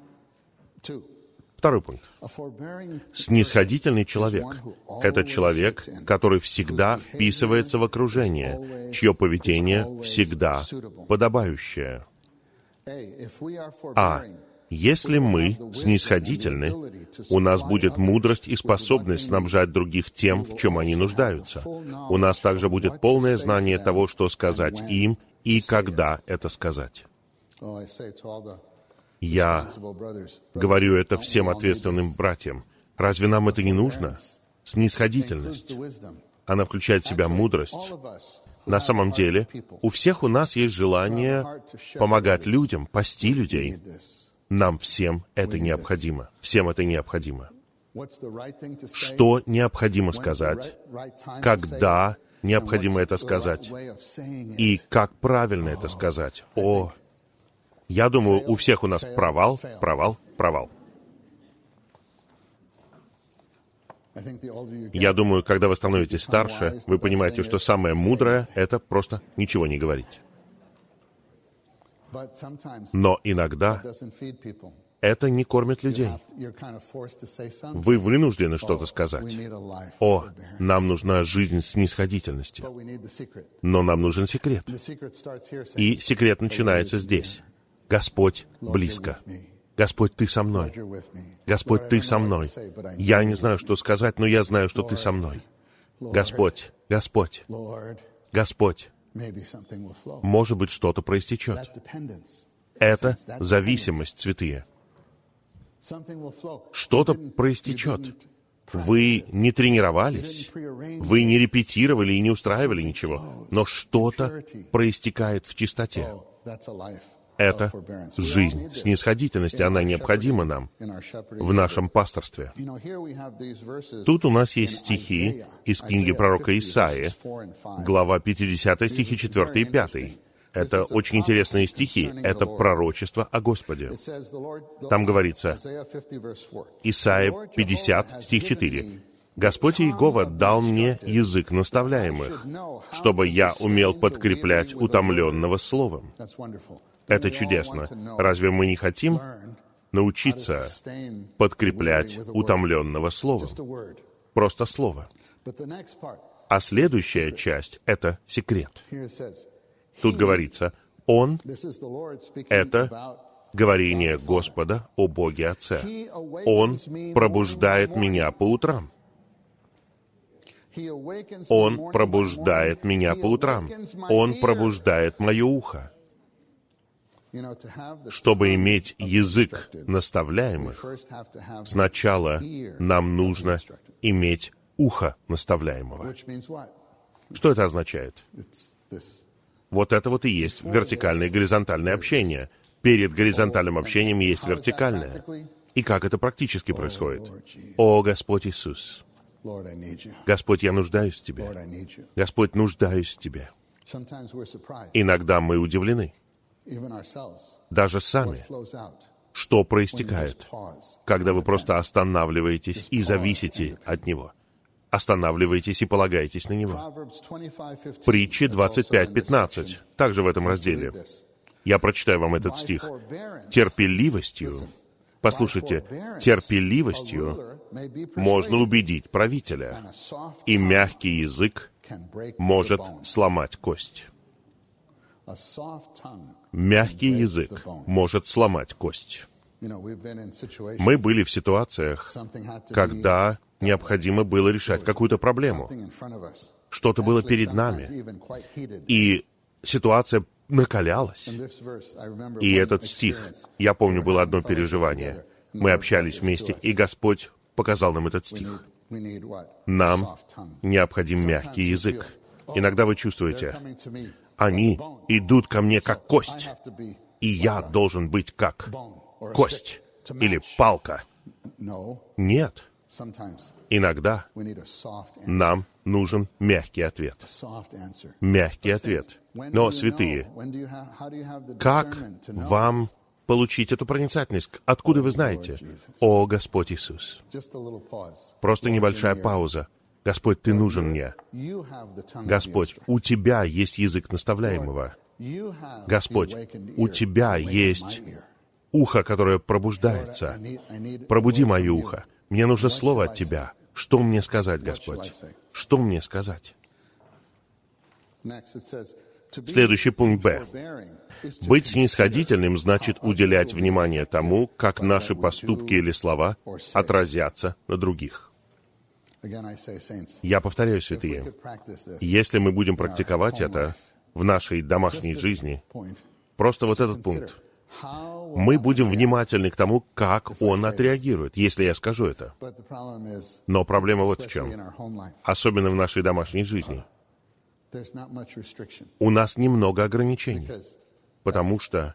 [SPEAKER 1] Второй пункт. Снисходительный человек — это человек, который всегда вписывается в окружение, чье поведение всегда подобающее. А. Если мы снисходительны, у нас будет мудрость и способность снабжать других тем, в чем они нуждаются. У нас также будет полное знание того, что сказать им и когда это сказать. Я говорю это всем ответственным братьям. Разве нам это не нужно? Снисходительность. Она включает в себя мудрость. На самом деле, у всех у нас есть желание помогать людям, пасти людей. Нам всем это необходимо. Всем это необходимо. Что необходимо сказать? Когда необходимо это сказать? И как правильно это сказать? О, я думаю, у всех у нас провал, провал, провал. Я думаю, когда вы становитесь старше, вы понимаете, что самое мудрое — это просто ничего не говорить. Но иногда это не кормит людей. Вы вынуждены что-то сказать. О, нам нужна жизнь снисходительности. Но нам нужен секрет. И секрет начинается здесь. Господь близко. Господь, Ты со мной. Господь, Ты со мной. Я не знаю, что сказать, но я знаю, что Ты со мной. Господь, Господь, Господь. Может быть, что-то проистечет. Это зависимость, святые. Что-то проистечет. Вы не тренировались, вы не репетировали и не устраивали ничего, но что-то проистекает в чистоте. Это жизнь снисходительности, она необходима нам в нашем пасторстве. Тут у нас есть стихи из книги пророка Исаии, глава пятидесятая, стихи четвёртый и пятый. Это очень интересные стихи, это пророчество о Господе. Там говорится, Исаия пятьдесят, стих четыре. «Господь Иегова дал мне язык наставляемых, чтобы я умел подкреплять утомленного словом». Это чудесно. Разве мы не хотим научиться подкреплять утомленного словом? Просто слово. А следующая часть — это секрет. Тут говорится, «Он» — это говорение Господа о Боге Отце. «Он пробуждает меня по утрам». Он пробуждает меня по утрам. Он пробуждает мое ухо. Чтобы иметь язык наставляемых, сначала нам нужно иметь ухо наставляемого. Что это означает? Вот это вот и есть вертикальное и горизонтальное общение. Перед горизонтальным общением есть вертикальное. И как это практически происходит? О, Господь Иисус! Господь, я нуждаюсь в Тебе. Господь, нуждаюсь в Тебе. Иногда мы удивлены. Даже сами. Что проистекает, когда вы просто останавливаетесь и зависите от Него? останавливаетесь и полагаетесь на Него. Притчи двадцать пять пятнадцать, также в этом разделе. Я прочитаю вам этот стих. «Терпеливостью, послушайте, терпеливостью можно убедить правителя, и мягкий язык может сломать кость». Мягкий язык может сломать кость. Мы были в ситуациях, когда необходимо было решать какую-то проблему. Что-то было перед нами, и ситуация накалялась. И этот стих, я помню, было одно переживание. Мы общались вместе, и Господь показал нам этот стих. Нам необходим мягкий язык. Иногда вы чувствуете, они идут ко мне как кость, и я должен быть как кость или палка. Нет. Иногда нам нужен мягкий ответ. Мягкий ответ. Но, святые, как вам получить эту проницательность? Откуда вы знаете? О, Господь Иисус! Просто небольшая пауза. Господь, Ты нужен мне. Господь, у Тебя есть язык наставляемого. Господь, у Тебя есть ухо, которое пробуждается. Пробуди мое ухо. Мне нужно слово от Тебя. Что мне сказать, Господь? Что мне сказать? Следующий пункт Б. Быть снисходительным значит уделять внимание тому, как наши поступки или слова отразятся на других. Я повторяю, святые, если мы будем практиковать это в нашей домашней жизни, просто вот этот пункт, мы будем внимательны к тому, как он отреагирует, если я скажу это. Но проблема вот в чем. Особенно в нашей домашней жизни. У нас немного ограничений, потому что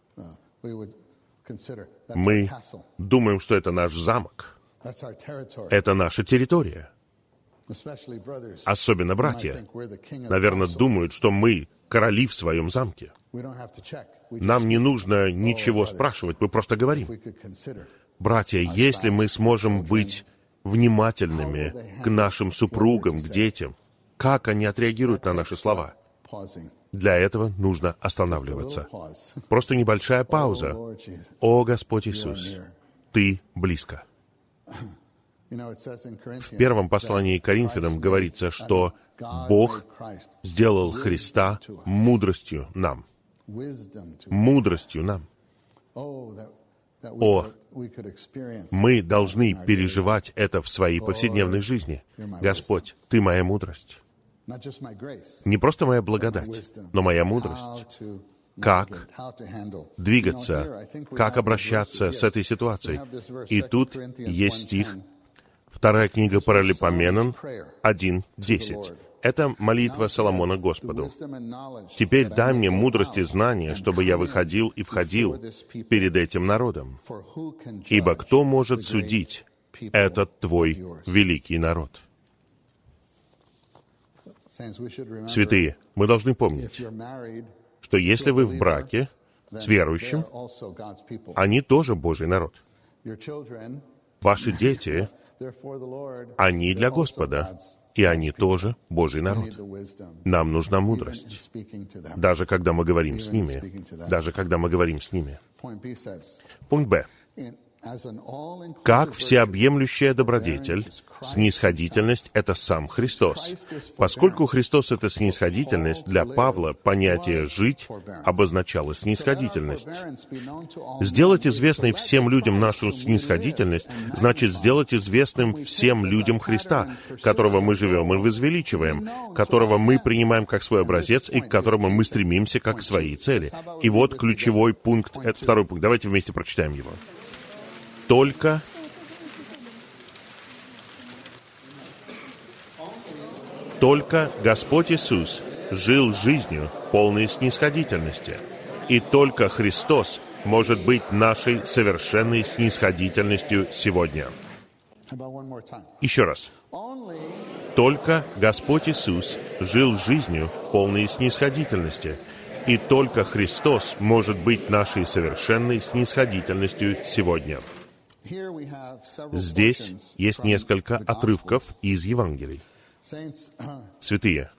[SPEAKER 1] мы думаем, что это наш замок. Это наша территория. Особенно братья, наверное, думают, что мы короли в своем замке. Нам не нужно ничего спрашивать, мы просто говорим. Братья, если мы сможем быть внимательными к нашим супругам, к детям, как они отреагируют на наши слова? Для этого нужно останавливаться. Просто небольшая пауза. О, Господь Иисус, Ты близко. В первом послании к Коринфянам говорится, что Бог сделал Христа мудростью нам. Мудростью нам. О, мы должны переживать это в своей повседневной жизни. Господь, Ты моя мудрость. Не просто моя благодать, но моя мудрость. Как двигаться, как обращаться с этой ситуацией. И тут есть стих, вторая книга Паралипоменон, один десять. Это молитва Соломона Господу. «Теперь дай мне мудрость и знания, чтобы я выходил и входил перед этим народом. Ибо кто может судить этот Твой великий народ?» Святые, мы должны помнить, что если вы в браке с верующим, они тоже Божий народ. Ваши дети, они для Господа, и они тоже Божий народ. Нам нужна мудрость, даже когда мы говорим с ними, даже когда мы говорим с ними. Пункт Б. Как всеобъемлющая добродетель, снисходительность — это сам Христос. Поскольку Христос — это снисходительность, для Павла понятие «жить» обозначало снисходительность. Сделать известной всем людям нашу снисходительность значит сделать известным всем людям Христа, которого мы живем и возвеличиваем, которого мы принимаем как свой образец и к которому мы стремимся как к своей цели. И вот ключевой пункт, это второй пункт. Давайте вместе прочитаем его. Только Только Господь Иисус жил жизнью полной снисходительности, и только Христос может быть нашей совершенной снисходительностью сегодня. Еще раз. Только Господь Иисус жил жизнью полной снисходительности, и только Христос может быть нашей совершенной снисходительностью сегодня. Здесь есть несколько отрывков из Евангелий. Святые,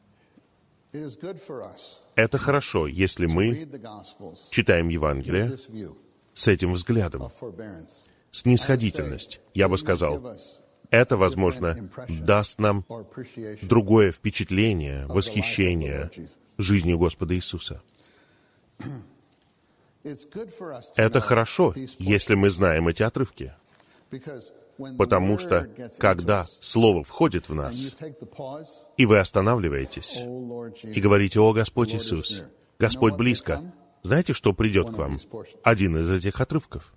[SPEAKER 1] это хорошо, если мы читаем Евангелие с этим взглядом. Снисходительность, я бы сказал, это, возможно, даст нам другое впечатление, восхищение жизнью Господа Иисуса. Это хорошо, если мы знаем эти отрывки, потому что, когда Слово входит в нас, и вы останавливаетесь, и говорите: «О, Господь Иисус, Господь близко», знаете, что придет к вам? Один из этих отрывков.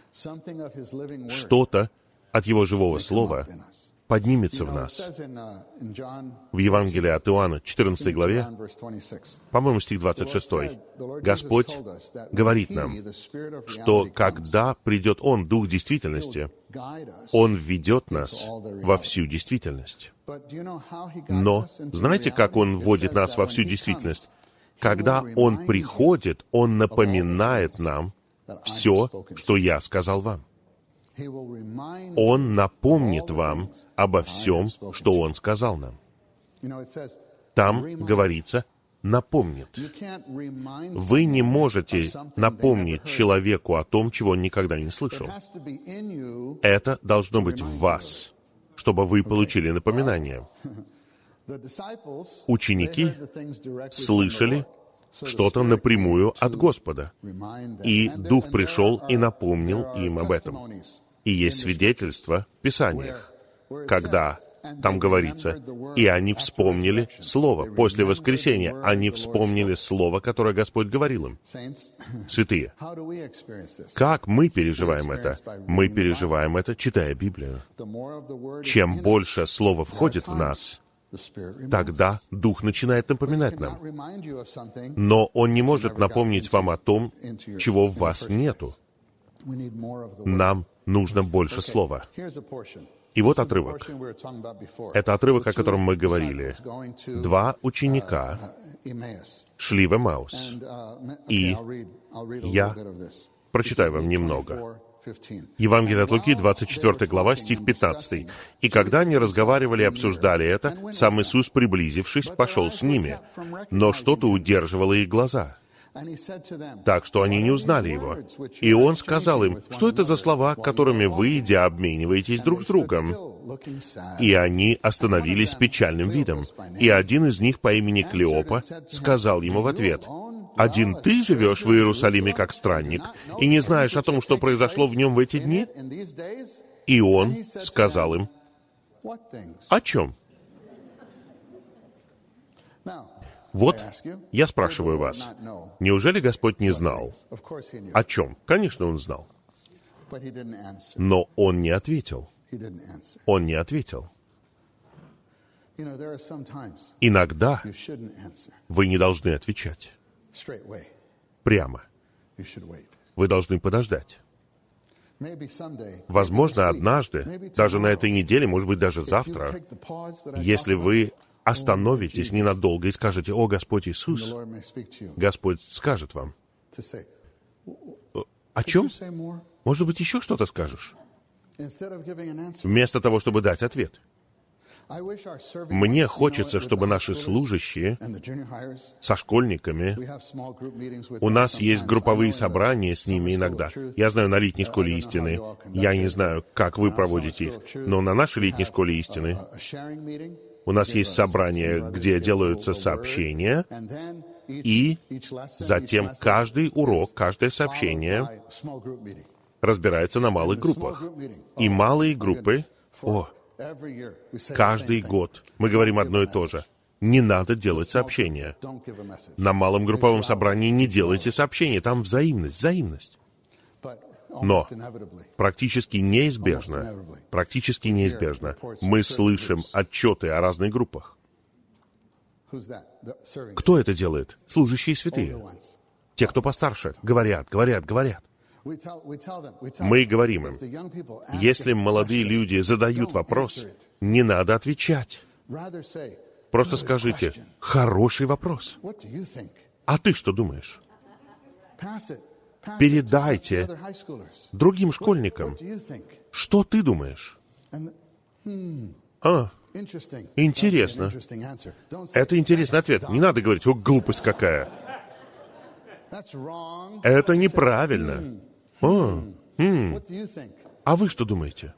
[SPEAKER 1] Что-то от Его живого Слова поднимется в нас. В Евангелии от Иоанна, четырнадцатой главе, по-моему, стих двадцать шестой, Господь говорит нам, что когда придет Он, Дух действительности, Он введет нас во всю действительность. Но знаете, как Он вводит нас во всю действительность? Когда Он приходит, Он напоминает нам все, что я сказал вам. Он напомнит вам обо всем, что Он сказал нам. Там говорится «напомнит». Вы не можете напомнить человеку о том, чего он никогда не слышал. Это должно быть в вас, чтобы вы получили напоминание. Ученики слышали что-то напрямую от Господа, и Дух пришел и напомнил им об этом. И есть свидетельство в Писаниях, когда там говорится, и они вспомнили Слово. После воскресения они вспомнили Слово, которое Господь говорил им. Святые, как мы переживаем это? Мы переживаем это, читая Библию. Чем больше Слова входит в нас, тогда Дух начинает напоминать нам. Но Он не может напомнить вам о том, чего в вас нету. Нам нужно больше Слова. И вот отрывок. Это отрывок, о котором мы говорили. Два ученика шли в Эмаус. И я прочитаю вам немного. Евангелие от Луки, двадцать четвёртая глава, стих пятнадцатый. «И когда они разговаривали и обсуждали это, сам Иисус, приблизившись, пошел с ними, но что-то удерживало их глаза, так что они не узнали Его. И Он сказал им: что это за слова, которыми вы, идя, обмениваетесь друг с другом? И они остановились с печальным видом. И один из них по имени Клеопа сказал ему в ответ: один ты живешь в Иерусалиме как странник, и не знаешь о том, что произошло в нем в эти дни? И он сказал им: о чем? Вот, я спрашиваю вас, неужели Господь не знал? О чем? Конечно, Он знал. Но Он не ответил. Он не ответил. Иногда вы не должны отвечать прямо. Вы должны подождать. Возможно, однажды, даже на этой неделе, может быть, даже завтра, если вы остановитесь ненадолго и скажете: «О, Господь Иисус», Господь скажет вам: «О чем? Может быть, еще что-то скажешь?» Вместо того, чтобы дать ответ. Мне хочется, чтобы наши служащие со школьниками, у нас есть групповые собрания с ними иногда. Я знаю, на летней школе истины, я не знаю, как вы проводите их, но на нашей летней школе истины у нас есть собрания, где делаются сообщения, и затем каждый урок, каждое сообщение разбирается на малых группах. И малые группы, о, каждый год мы говорим одно и то же. Не надо делать сообщения. На малом групповом собрании не делайте сообщения, там взаимность, взаимность. Но практически неизбежно, практически неизбежно мы слышим отчеты о разных группах. Кто это делает? Служащие святые. Те, кто постарше, говорят, говорят, говорят. Мы говорим им, если молодые люди задают вопрос, не надо отвечать. Просто скажите: хороший вопрос. А ты что думаешь? передайте другим школьникам. Что ты думаешь? А, интересно. Это интересный ответ. Не надо говорить: «О, глупость какая». Это неправильно. А, м. а вы что думаете?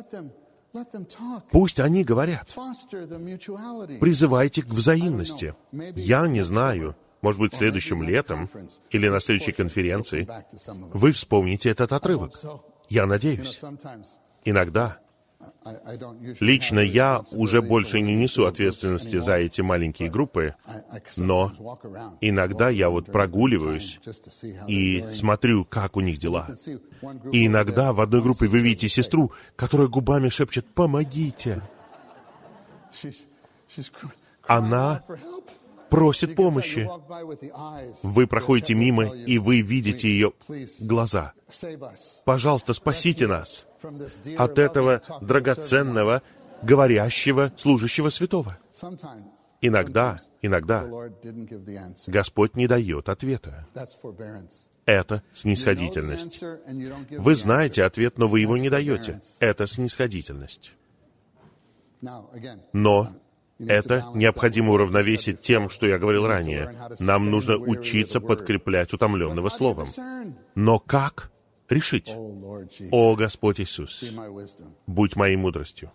[SPEAKER 1] Пусть они говорят. Призывайте к взаимности. Я не знаю, может быть, следующим летом или на следующей конференции вы вспомните этот отрывок. Я надеюсь. Иногда, лично я уже больше не несу ответственности за эти маленькие группы, но иногда я вот прогуливаюсь и смотрю, как у них дела. И иногда в одной группе вы видите сестру, которая губами шепчет: «Помогите». Она просит помощи. Вы проходите мимо, и вы видите ее глаза. «Пожалуйста, спасите нас от этого драгоценного, говорящего, служащего святого». Иногда, иногда Господь не дает ответа. Это снисходительность. Вы знаете ответ, но вы его не даете. Это снисходительность. Но это необходимо уравновесить тем, что я говорил ранее. Нам нужно учиться подкреплять утомленного словом. Но как решить? О, Господь Иисус, будь моей мудростью.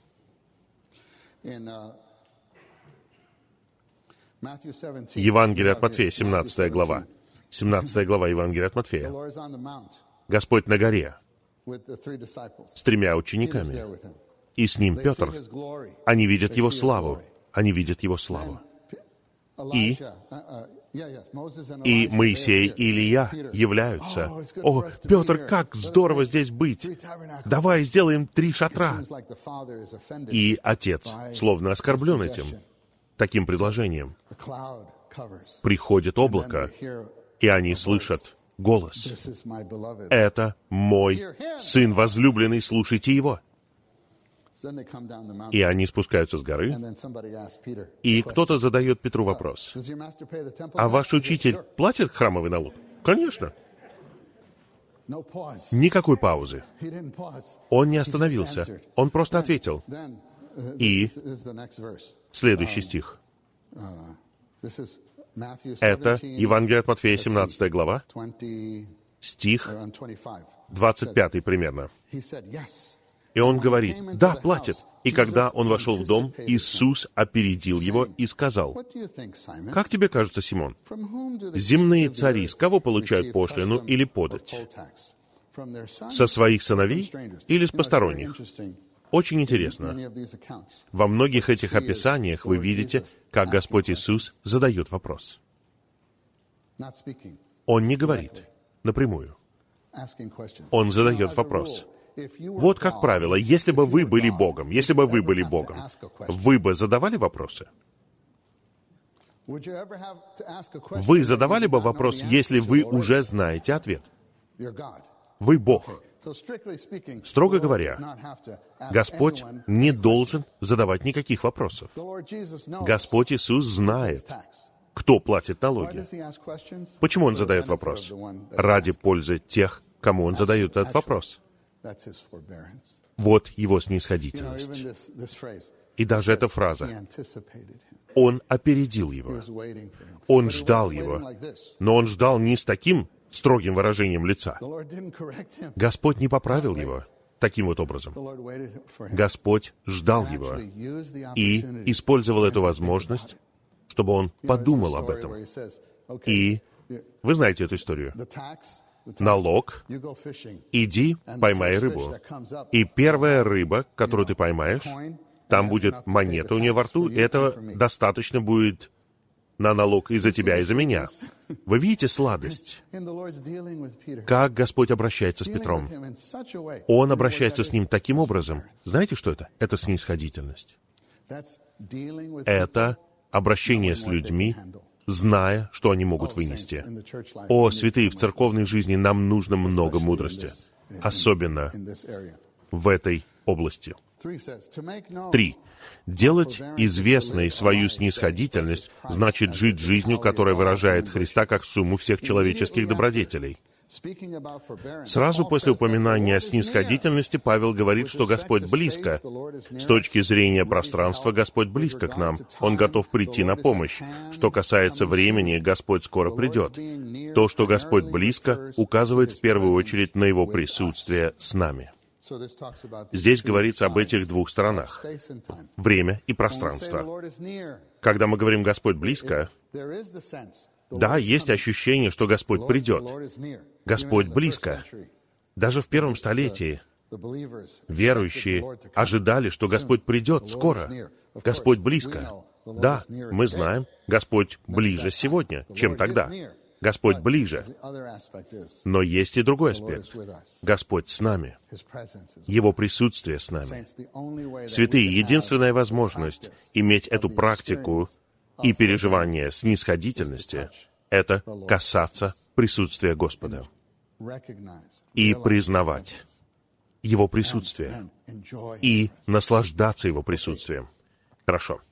[SPEAKER 1] Евангелие от Матфея, семнадцатая глава. семнадцатая глава Евангелия от Матфея. Господь на горе с тремя учениками, и с Ним Петр. Они видят Его славу. Они видят Его славу. И, и Моисей и Илия являются. «О, Петр, как здорово здесь быть! Давай сделаем три шатра!» И отец, словно оскорблен этим, таким предложением. Приходит облако, и они слышат голос. «Это мой сын возлюбленный, слушайте его». И они спускаются с горы, и кто-то задает Петру вопрос: «А ваш учитель платит храмовый налог?» «Конечно». Никакой паузы. Он не остановился. Он просто ответил. И следующий стих. Это Евангелие от Матфея, семнадцатая глава, стих двадцать пятый примерно. И он говорит: «Да, платит». И когда он вошел в дом, Иисус опередил его и сказал: «Как тебе кажется, Симон, земные цари с кого получают пошлину или подать? Со своих сыновей или с посторонних?» Очень интересно. Во многих этих описаниях вы видите, как Господь Иисус задает вопрос. Он не говорит напрямую. Он задает вопрос. Вот как правило, если бы вы были Богом, если бы вы были Богом, вы бы задавали вопросы? Вы задавали бы вопрос, если вы уже знаете ответ? Вы Бог. Строго говоря, Господь не должен задавать никаких вопросов. Господь Иисус знает, кто платит налоги. Почему Он задает вопрос? Ради пользы тех, кому Он задает этот вопрос. Вот Его снисходительность. И даже эта фраза. Он опередил Его. Он ждал Его. Но Он ждал не с таким строгим выражением лица. Господь не поправил Его таким вот образом. Господь ждал Его и использовал эту возможность, чтобы Он подумал об этом. И вы знаете эту историю. Налог, иди, поймай рыбу. И первая рыба, которую ты поймаешь, там будет монета у нее во рту, и этого достаточно будет на налог и за тебя, и за меня. Вы видите сладость? Как Господь обращается с Петром? Он обращается с ним таким образом. Знаете, что это? Это снисходительность. Это обращение с людьми, зная, что они могут вынести. О, святые, в церковной жизни нам нужно много мудрости, особенно в этой области. Три. Делать известной свою снисходительность значит жить жизнью, которая выражает Христа как сумму всех человеческих добродетелей. Сразу после упоминания о снисходительности Павел говорит, что Господь близко. С точки зрения пространства, Господь близко к нам. Он готов прийти на помощь. Что касается времени, Господь скоро придет. То, что Господь близко, указывает в первую очередь на Его присутствие с нами. Здесь говорится об этих двух сторонах — время и пространство. Когда мы говорим «Господь близко», да, есть ощущение, что Господь придет. Господь близко. Даже в первом столетии верующие ожидали, что Господь придет скоро. Господь близко. Да, мы знаем, Господь ближе сегодня, чем тогда. Господь ближе. Но есть и другой аспект. Господь с нами. Его присутствие с нами. Святые, единственная возможность иметь эту практику и переживание снисходительности — это касаться присутствия Господа и признавать Его присутствие и наслаждаться Его присутствием. Хорошо.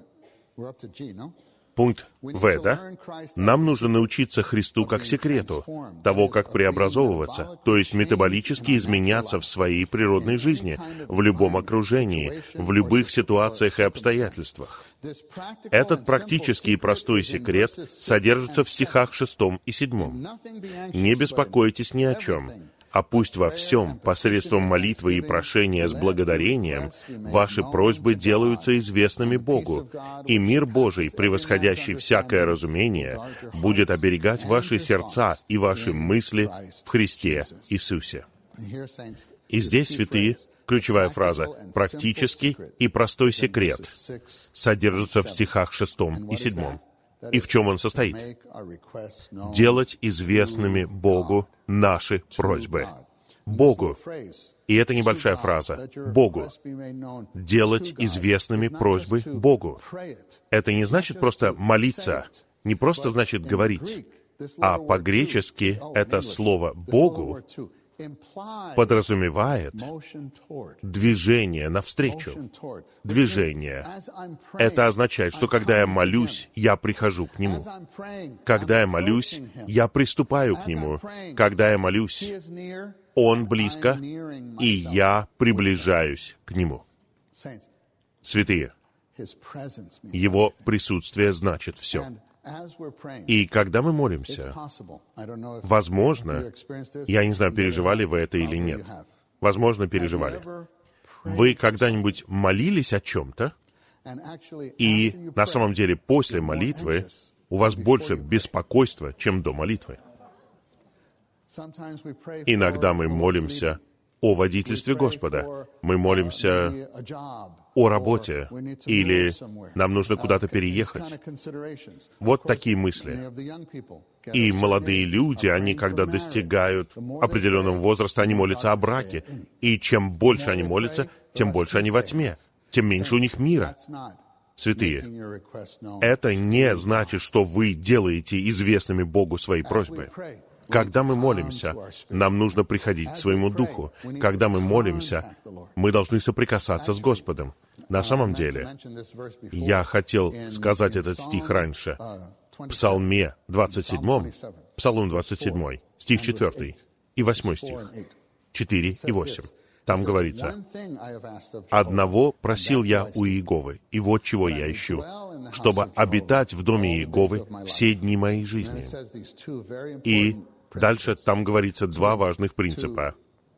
[SPEAKER 1] Пункт В, да? Нам нужно научиться Христу как секрету того, как преобразовываться, то есть метаболически изменяться в своей природной жизни, в любом окружении, в любых ситуациях и обстоятельствах. Этот практический и простой секрет содержится в стихах шестом и седьмом. «Не беспокойтесь ни о чем, а пусть во всем, посредством молитвы и прошения с благодарением, ваши просьбы делаются известными Богу, и мир Божий, превосходящий всякое разумение, будет оберегать ваши сердца и ваши мысли в Христе Иисусе». И здесь, святые, ключевая фраза «практический и простой секрет» содержится в стихах шестом и седьмом. И в чем он состоит? Делать известными Богу наши просьбы. Богу. И это небольшая фраза. Богу. Делать известными просьбы Богу. Это не значит просто молиться, не просто значит говорить, а по-гречески это слово «Богу» подразумевает движение навстречу. Движение. Это означает, что когда я молюсь, я прихожу к Нему. Когда я молюсь, я приступаю к Нему. Когда я молюсь, Он близко, и я приближаюсь к Нему. Святые, Его присутствие значит все. И когда мы молимся, возможно, я не знаю, переживали вы это или нет, возможно, переживали. Вы когда-нибудь молились о чем-то, и на самом деле после молитвы у вас больше беспокойства, чем до молитвы? Иногда мы молимся о водительстве Господа, мы молимся о работе, или нам нужно куда-то переехать. Вот такие мысли. И молодые люди, они, когда достигают определенного возраста, они молятся о браке. И чем больше они молятся, тем больше они во тьме, тем меньше у них мира. Святые, это не значит, что вы делаете известными Богу свои просьбы. Когда мы молимся, нам нужно приходить к своему духу. Когда мы молимся, мы должны соприкасаться с Господом. На самом деле, я хотел сказать этот стих раньше. В Псалме двадцать седьмом, Псалом двадцать семь, стих четыре и восьмой стих, четыре и восемь. Там говорится: «Одного просил я у Иеговы, и вот чего я ищу, чтобы обитать в доме Иеговы все дни моей жизни». И дальше там говорится два важных принципа.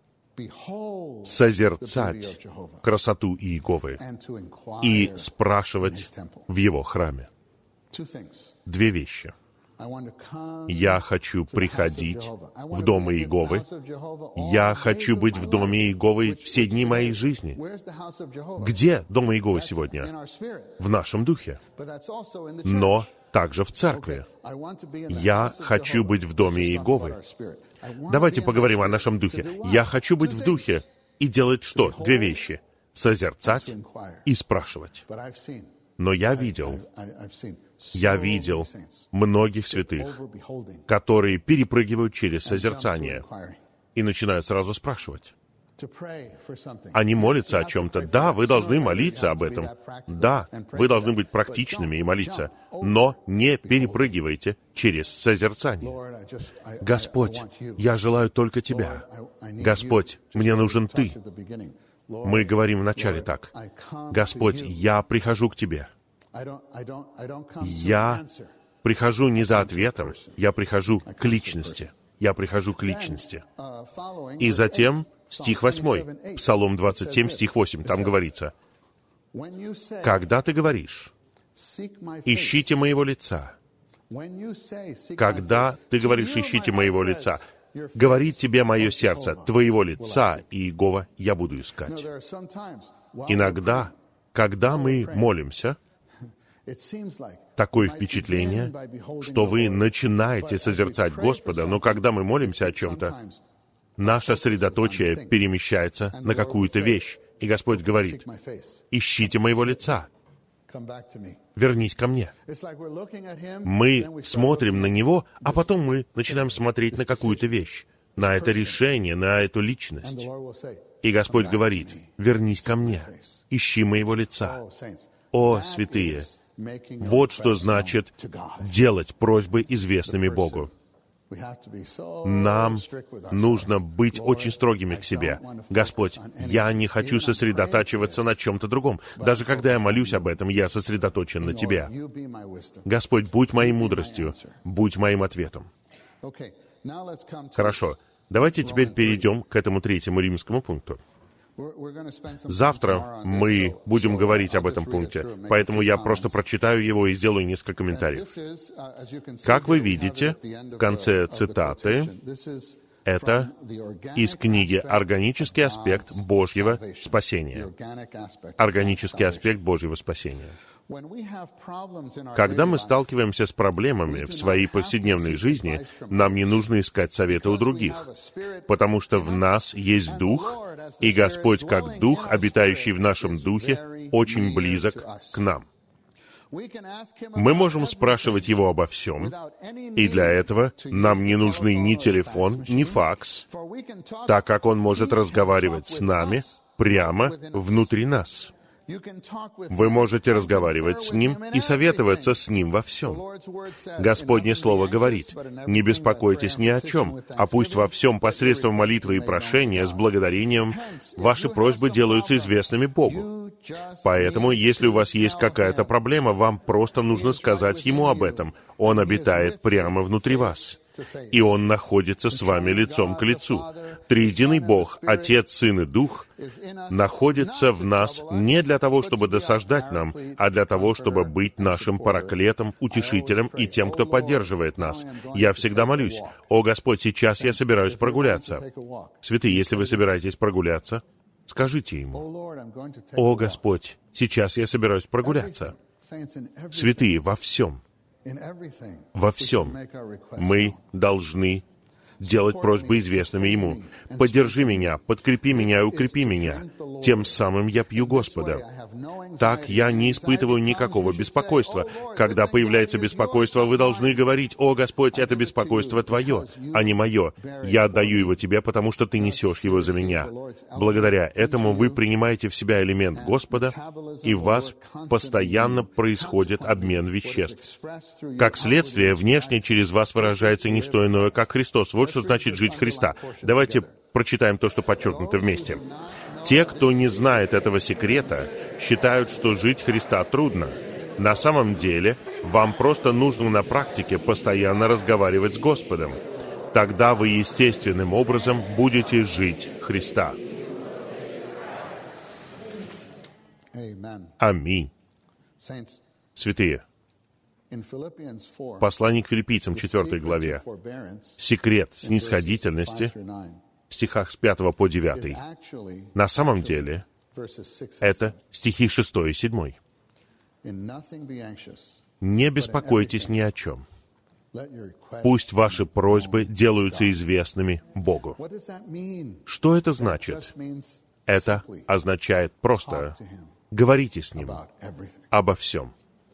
[SPEAKER 1] Созерцать красоту Иеговы и спрашивать в Его храме. Две вещи. Я хочу приходить в дом Иеговы. Я хочу быть в доме Иеговы все дни моей жизни. Где дом Иеговы сегодня? В нашем духе. Но также в церкви. Я хочу быть в доме Иеговы. Давайте поговорим о нашем духе. Я хочу быть в духе и делать что? Две вещи. Созерцать и спрашивать. Но я видел, я видел многих святых, которые перепрыгивают через созерцание и начинают сразу спрашивать. Они молятся о чем-то. Да, вы должны молиться об этом. Да, вы должны быть практичными и молиться. но не перепрыгивайте через созерцание. Господь, я желаю только Тебя. Господь, мне нужен Ты. Мы говорим вначале так. Господь, я прихожу к Тебе. Я прихожу не за ответом, я прихожу к личности. Я прихожу к личности. И затем стих восьмой, Псалом двадцать семь, стих восемь, там говорится, «Когда ты говоришь, ищите моего лица». Когда ты говоришь, ищите моего лица, говорит тебе мое сердце, твоего лица, и Иегова я буду искать. Иногда, когда мы молимся, такое впечатление, что вы начинаете созерцать Господа, но когда мы молимся о чем-то, наше сосредоточие перемещается на какую-то вещь, и Господь говорит, «Ищите моего лица, вернись ко мне». Мы смотрим на Него, а потом мы начинаем смотреть на какую-то вещь, на это решение, на эту личность. И Господь говорит, «Вернись ко мне, ищи моего лица». О, святые! Вот что значит делать просьбы известными Богу. Нам нужно быть очень строгими к себе. Господь, я не хочу сосредотачиваться на чем-то другом. Даже когда я молюсь об этом, я сосредоточен на Тебе. Господь, будь моей мудростью, будь моим ответом. Хорошо. Давайте теперь перейдем к этому третьему римскому пункту. Завтра мы будем говорить об этом пункте, поэтому я просто прочитаю его и сделаю несколько комментариев. Как вы видите, в конце цитаты, это из книги «Органический аспект Божьего спасения». Органический аспект Божьего спасения. Когда мы сталкиваемся с проблемами в своей повседневной жизни, нам не нужно искать совета у других, потому что в нас есть Дух, и Господь, как Дух, обитающий в нашем Духе, очень близок к нам. Мы можем спрашивать Его обо всем, и для этого нам не нужны ни телефон, ни факс, так как Он может разговаривать с нами прямо внутри нас. Вы можете разговаривать с Ним и советоваться с Ним во всем. Господне Слово говорит, «Не беспокойтесь ни о чем, а пусть во всем посредством молитвы и прошения с благодарением ваши просьбы делаются известными Богу». Поэтому, если у вас есть какая-то проблема, вам просто нужно сказать Ему об этом. Он обитает прямо внутри вас. И Он находится с вами лицом к лицу. Триединый Бог, Отец, Сын и Дух, находится в нас не для того, чтобы досаждать нам, а для того, чтобы быть нашим параклетом, утешителем и тем, кто поддерживает нас. Я всегда молюсь, «О, Господь, сейчас я собираюсь прогуляться». Святые, если вы собираетесь прогуляться, скажите Ему, «О, Господь, сейчас я собираюсь прогуляться». Святые, во всем, во всем мы должны делать просьбы известными Ему. «Поддержи меня, подкрепи меня и укрепи меня, тем самым я пью Господа». Так я не испытываю никакого беспокойства. Когда появляется беспокойство, вы должны говорить, «О, Господь, это беспокойство Твое, а не мое. Я отдаю его Тебе, потому что Ты несешь его за меня». Благодаря этому вы принимаете в себя элемент Господа, и в вас постоянно происходит обмен веществ. Как следствие, внешне через вас выражается не что иное, как Христос. Вот что значит жить Христа. Давайте прочитаем то, что подчеркнуто вместе. Те, кто не знает этого секрета, считают, что жить Христа трудно. На самом деле, вам просто нужно на практике постоянно разговаривать с Господом. Тогда вы естественным образом будете жить Христа. Аминь. Святые, послание к Филиппийцам, четвёртой главе, секрет снисходительности, в стихах с пятого по девятый, на самом деле, это стихи шестой и седьмой. «Не беспокойтесь ни о чем. Пусть ваши просьбы делаются известными Богу». Что это значит? Это означает просто говорите с Ним обо всем.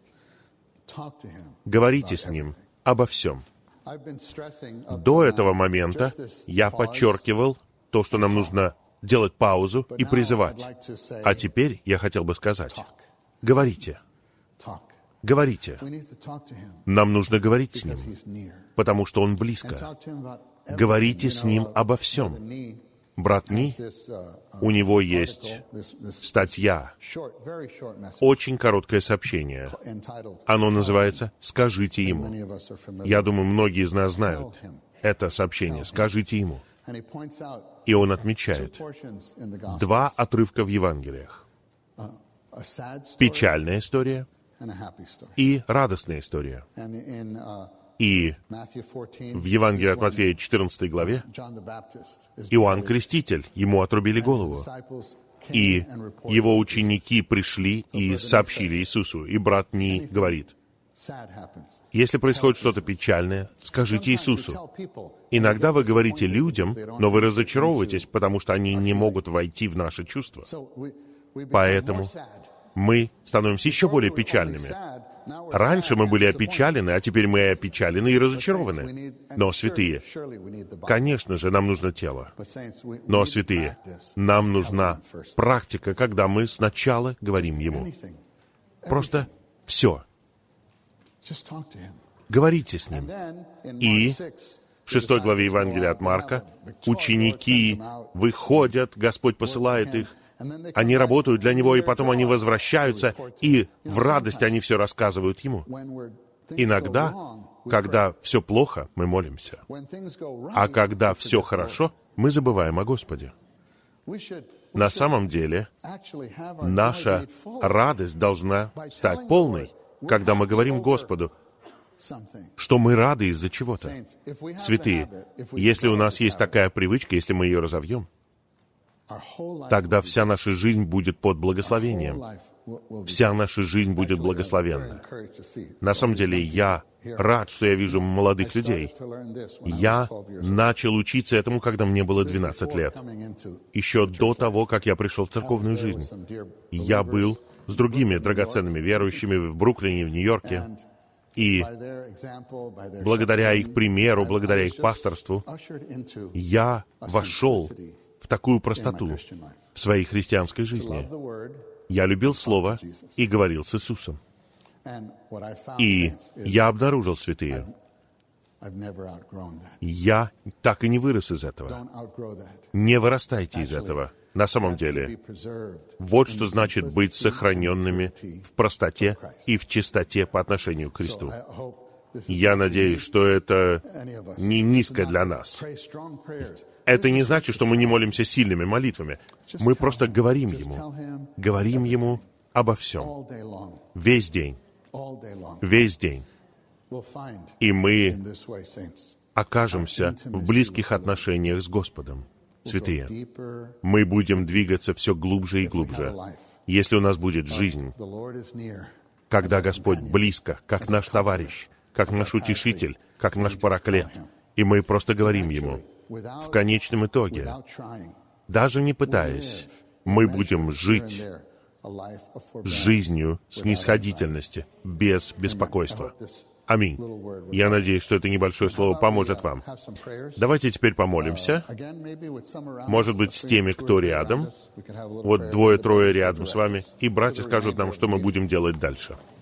[SPEAKER 1] Говорите с Ним обо всем. До этого момента я подчеркивал то, что нам нужно делать паузу и призывать. А теперь я хотел бы сказать, говорите. Говорите. Нам нужно говорить с Ним, потому что Он близко. Говорите с Ним обо всем. Брат Ни, у него есть статья, очень короткое сообщение. Оно называется «Скажите Ему». Я думаю, многие из нас знают это сообщение. «Скажите Ему». И он отмечает два отрывка в Евангелиях. Печальная история и радостная история. И в Евангелии от Матфея, четырнадцатой главе, Иоанн Креститель, ему отрубили голову. И его ученики пришли и сообщили Иисусу. И брат Ни говорит, если происходит что-то печальное, скажите Иисусу. Иногда вы говорите людям, но вы разочаровываетесь, потому что они не могут войти в наши чувства. Поэтому мы становимся еще более печальными. Раньше мы были опечалены, а теперь мы опечалены и разочарованы. Но, святые, конечно же, нам нужно тело. Но, святые, нам нужна практика, когда мы сначала говорим Ему. Просто все. Говорите с Ним. И в шестой главе Евангелия от Марка ученики выходят, Господь посылает их, они работают для Него, и потом они возвращаются, и в радости они все рассказывают Ему. Иногда, когда все плохо, мы молимся. А когда все хорошо, мы забываем о Господе. На самом деле, наша радость должна стать полной, когда мы говорим Господу, что мы рады из-за чего-то. Святые, если у нас есть такая привычка, если мы ее разовьем, тогда вся наша жизнь будет под благословением. Вся наша жизнь будет благословенна. На самом деле, я рад, что я вижу молодых людей. Я начал учиться этому, когда мне было двенадцать лет. Еще до того, как я пришел в церковную жизнь. Я был с другими драгоценными верующими в Бруклине, в Нью-Йорке. И благодаря их примеру, благодаря их пасторству, я вошел в такую простоту в своей христианской жизни. Я любил Слово и говорил с Иисусом. И я обнаружил, святые, я так и не вырос из этого. Не вырастайте из этого. На самом деле, вот что значит быть сохраненными в простоте и в чистоте по отношению к Христу. Я надеюсь, что это не низко для нас. Это не значит, что мы не молимся сильными молитвами. Мы просто говорим Ему. Говорим Ему обо всем. Весь день. Весь день. И мы окажемся в близких отношениях с Господом. Святые, мы будем двигаться все глубже и глубже. Если у нас будет жизнь, когда Господь близко, как наш товарищ, как наш утешитель, как наш параклет, и мы просто говорим Ему, в конечном итоге, даже не пытаясь, мы будем жить жизнью снисходительности, без беспокойства. Аминь. Я надеюсь, что это небольшое слово поможет вам. Давайте теперь помолимся. Может быть, с теми, кто рядом. Вот двое-трое рядом с вами. И братья скажут нам, что мы будем делать дальше.